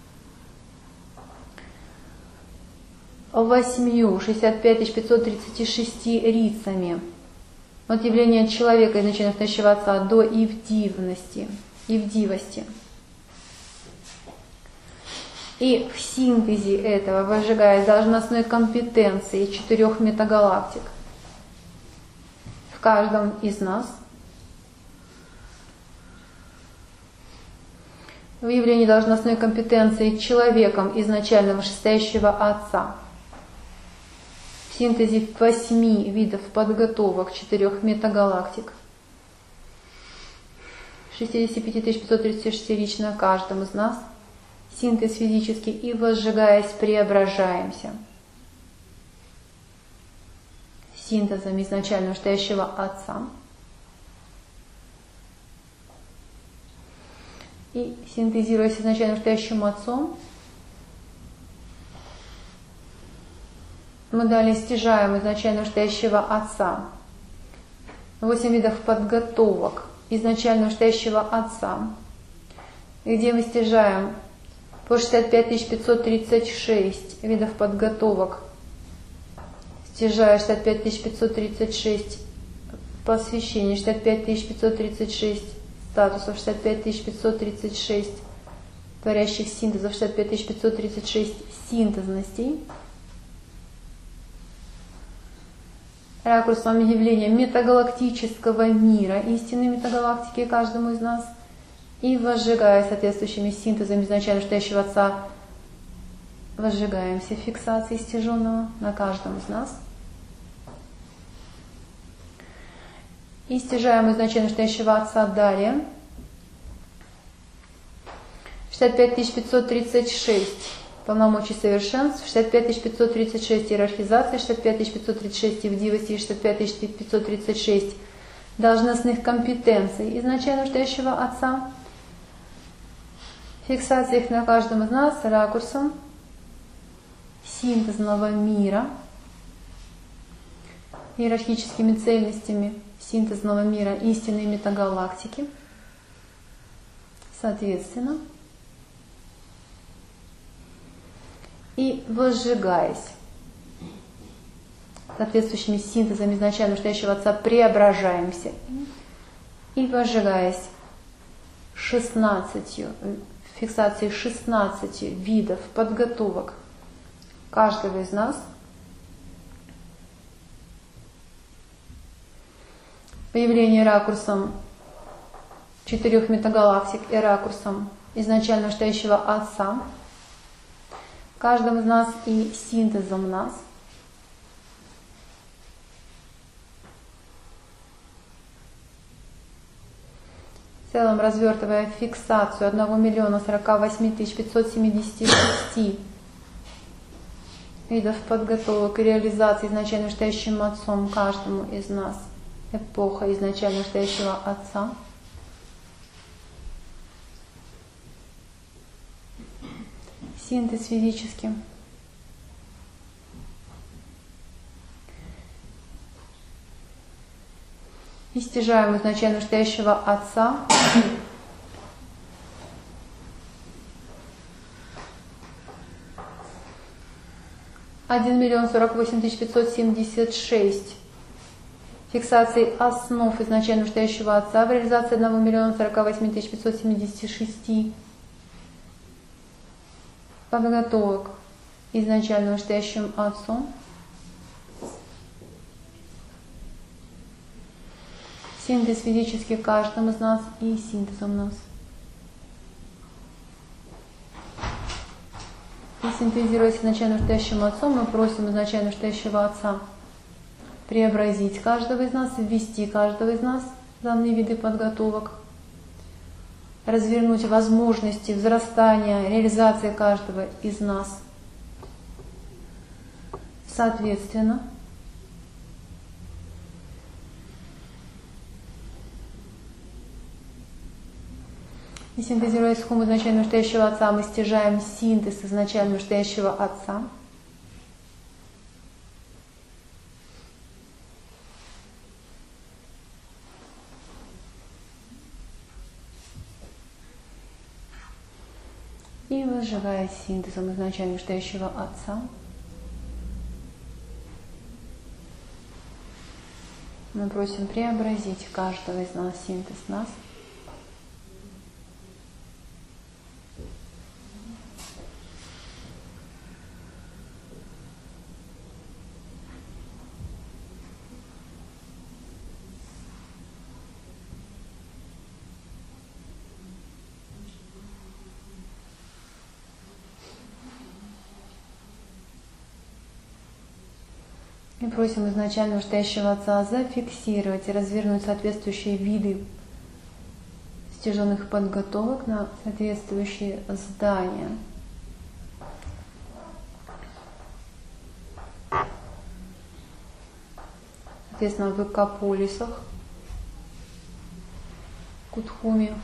65 536 рицами от явления человека изначально настоящего Отца до ивдивности, ивдивости. И в синтезе этого, возжигая должностной компетенции 4 метагалактик в каждом из нас, в явлении должностной компетенции человеком изначального вышестоящего Отца, в синтезе 8 видов подготовок 4 метагалактик, 65 536 лично каждому из нас, синтез физический, и возжигаясь, преображаемся синтезом изначально настоящего Отца. И синтезируясь изначально настоящим Отцом, мы далее стяжаем изначально настоящего Отца 8 видов подготовок изначально настоящего Отца, где мы стяжаем по 65 536 видов подготовок, стяжая 65 536 посвящений, 65 536 статусов, 65 536 творящих синтезов, 65 536 синтезностей, ракурсом явления метагалактического мира, истинной метагалактики каждому из нас, и возжигая соответствующими синтезами изначально стоящего Отца, возжигаем все фиксации стяженного на каждом из нас. И стяжаем изначально стоящего Отца далее. 65 536 полномочий совершенств, 65 536 иерархизации, 65 536 ивдивости и 65 536 должностных компетенций изначально стоящего Отца. Фиксация их на каждом из нас ракурсом синтезного мира, иерархическими цельностями синтезного мира истинной метагалактики, соответственно, и возжигаясь соответствующими синтезами изначально стоящего Отца, преображаемся и возжигаясь 16 фиксацией 16 видов подготовок каждого из нас, появление ракурсом 4 метагалактик и ракурсом изначально стоящего Отца, каждым из нас и синтезом нас. В целом развертывая фиксацию 1 048 576 видов подготовок и реализации изначально стоящим Отцом каждому из нас, эпоха изначально стоящего Отца. Синтез физически. И стяжаем изначально стоящего Отца. Один 48 576 фиксации основ изначально стоящего Отца в реализации 1 48 576 подготовок изначально стоящим Отцом. Синтез физически каждым из нас и синтезом нас. И синтезируясь изначально стоящим Отцом, мы просим изначально стоящего Отца преобразить каждого из нас, ввести каждого из нас в данные виды подготовок, развернуть возможности взрастания, реализации каждого из нас. Соответственно, и синтезируя схему изначально настоящего Отца, мы стяжаем синтез изначально настоящего Отца. И возжигая синтезом изначально настоящего Отца, мы просим преобразить каждого из нас, синтез нас. И просим изначально настоящего Отца зафиксировать и развернуть соответствующие виды стяженных подготовок на соответствующие здания. Соответственно, в экополисах, Кутхуме,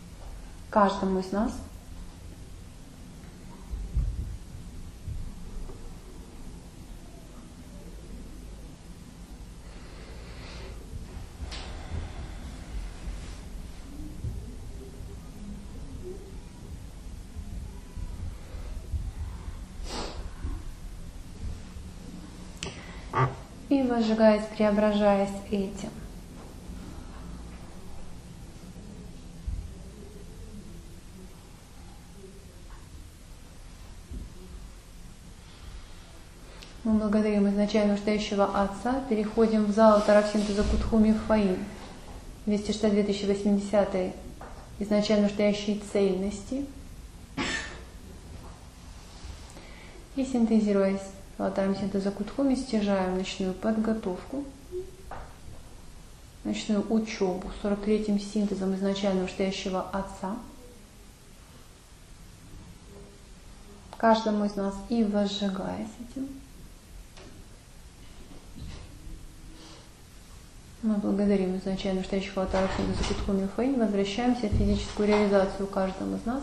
каждому из нас. и возжигаясь, преображаясь этим. Мы благодарим изначально настоящего Отца, переходим в зал Тараксинтеза Кутхуми Фаин, 262 080 изначально настоящей цельности. И синтезируясь Аватаром синтеза Кутхуми, стяжаем ночную подготовку, ночную учебу 43-м синтезом изначально настоящего Отца. Каждому из нас и возжигаясь этим. Мы благодарим изначально настоящего Аватара синтеза Кутхуми Фаин, возвращаемся в физическую реализацию каждому из нас.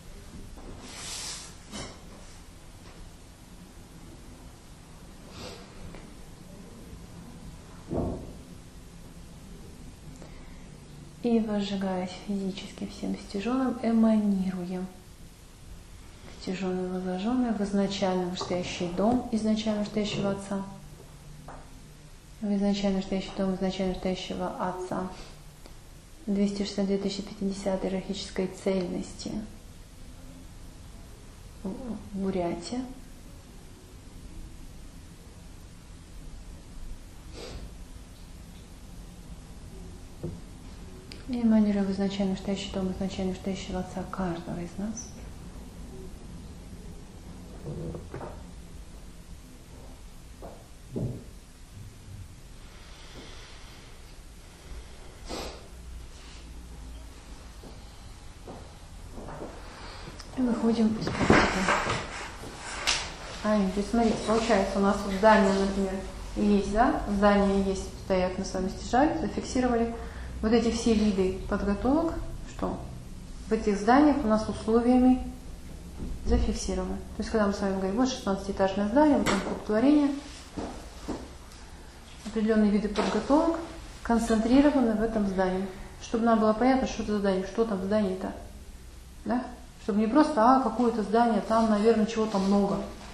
И возжигаясь физически всем стяженным, эманируем. Стяженное, возложенное в изначально настоящий дом изначально настоящего Отца. В изначально настоящий дом изначально настоящего Отца. 262 050 иерархической цельности в Бурятии. И эманируем в изначально настоящий дом изначально настоящего Отца каждого из нас. И выходим из практики. То есть, смотрите, получается, у нас вот здание, например, есть, да? Здание есть, стоят, мы с вами стяжали, зафиксировали. Вот эти все виды подготовок, что в этих зданиях у нас условиями зафиксированы. То есть, когда мы с вами говорим, вот 16-этажное здание, вот там творение, определенные виды подготовок концентрированы в этом здании. Чтобы нам было понятно, что это за здание, что там в здании-то. Да? Чтобы не просто, какое-то здание, там, наверное, чего-то много.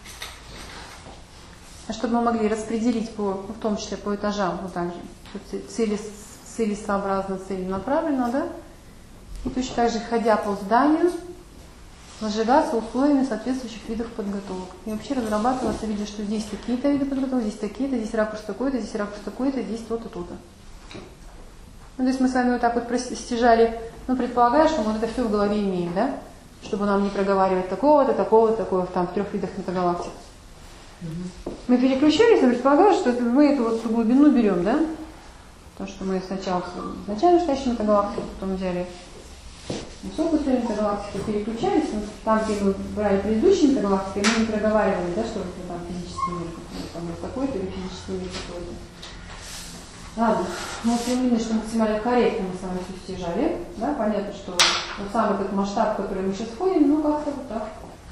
А чтобы мы могли распределить, в том числе по этажам, вот так же, целесообразно, целенаправленно, да? И точно так же, ходя по зданию, возжигаться условиями соответствующих видов подготовок. И вообще разрабатываться, видя, что здесь такие-то виды подготовок, здесь такие-то, здесь ракурс такой-то, здесь ракурс такой-то, здесь то-то, то-то. Ну, то есть мы с вами вот так вот стяжали, предполагая, что мы вот это все в голове имеем, да? Чтобы нам не проговаривать такого-то, такого-то, такого, там, в 3 видах метагалактик. Мы переключились и предполагали, что мы эту вот глубину берем, да? То, что мы сначала изначально настоящие метагалактики, потом взяли высокую цель метагалактики, переключались, там, где мы брали предыдущие метагалактики, мы не проговаривали, да, что это там физический мир, там такой-то или физический мир какой-то. Ладно, мы поняли, что максимально корректно мы с вами все стяжали, да, понятно, что вот самый этот масштаб, в который мы сейчас входим, как-то вот так.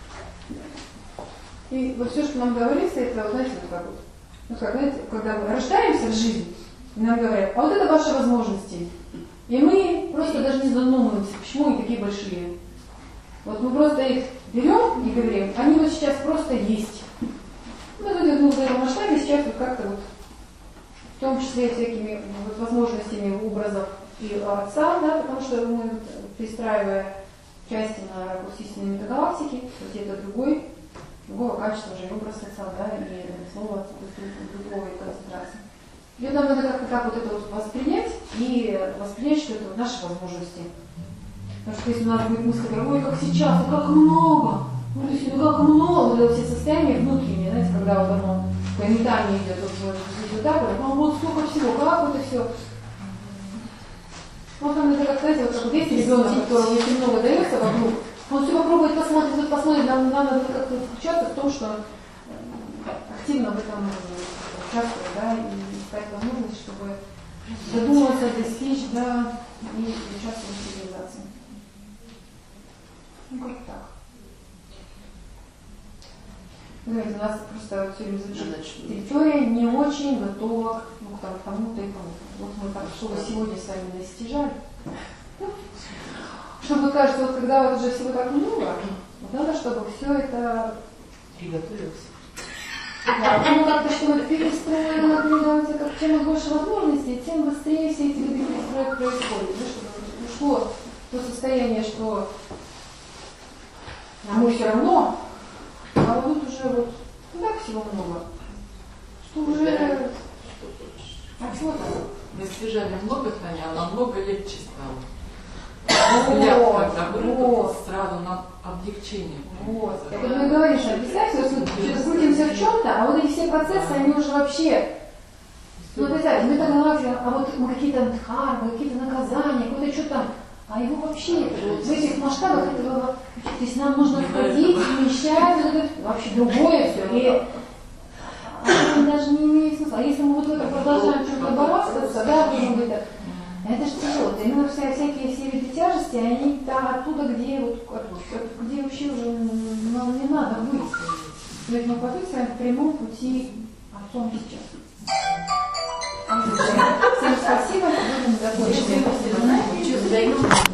И вот все, что нам говорится, это, знаете, вот как вот, как, знаете, когда мы рождаемся в жизни, и нам говорят, а вот это ваши возможности. И мы просто даже не задумываемся, почему они такие большие. Вот мы просто их берем и говорим, они вот сейчас просто есть. Мы в этом масштабе сейчас вот как-то вот, в том числе всякими вот возможностями образов и Отца, да, потому что мы, пристраивая части на ракурс истинной метагалактики, где-то другого качества уже образ Отца, да, и слово другого концентрации. И нам надо как-то так вот это вот воспринять и воспринять, что это вот наши возможности. Потому что если у нас будет мысль, ой, как сейчас, как много, то есть, как много, вот это все состояния внутренние, знаете, когда вот оно такое метание идет вот так, вот сколько всего, как это все. Вот там это как, знаете, вот как есть ребенок, которому очень много дается вокруг, он все попробует посмотрит, нам надо как-то включаться в том, что активно в этом участвовать, да, и искать возможность, чтобы задуматься, достичь, да, и участвовать в цивилизации. Как так. Знаете, у нас просто все время звучит. Территория не очень готова к тому-то и тому-то. Вот мы так, чтобы сегодня с вами достижали. Чтобы, кажется, вот когда вот уже всего так много, вот надо, чтобы все это приготовилось. Да, ну как-то что перестроено, передавайте, как чем больше возможностей, тем быстрее все эти виды перестроек происходят. Да, чтобы ушло то состояние, что нам все равно, а вот тут уже вот так всего много, что уже а чего там? Достижения много стали, а намного легче стало. Взгляд, когда выработался сразу на облегчение. Вот. Так вот мы говорим, что представьте, вот что-то крутимся в чем-то, а вот эти все процессы, они уже вообще... Ну, представьте, мы тогда вообще, а вот мы какие-то дхармы, какие-то наказания, какое-то что там, а его вообще, в этих масштабах этого, то есть нам нужно входить, вмещать, вот это вообще другое все. И это даже не имеет смысла. А если мы вот это продолжаем что-то барахтаться, да, будем быть так, это же тяжело. Именно всякие все виды тяжести, они там оттуда, где вот, где вообще уже нам не надо быть. То есть мы пойдем с вами по прямому пути Отцом сейчас. Всем спасибо. Будем закончить. Что задаем?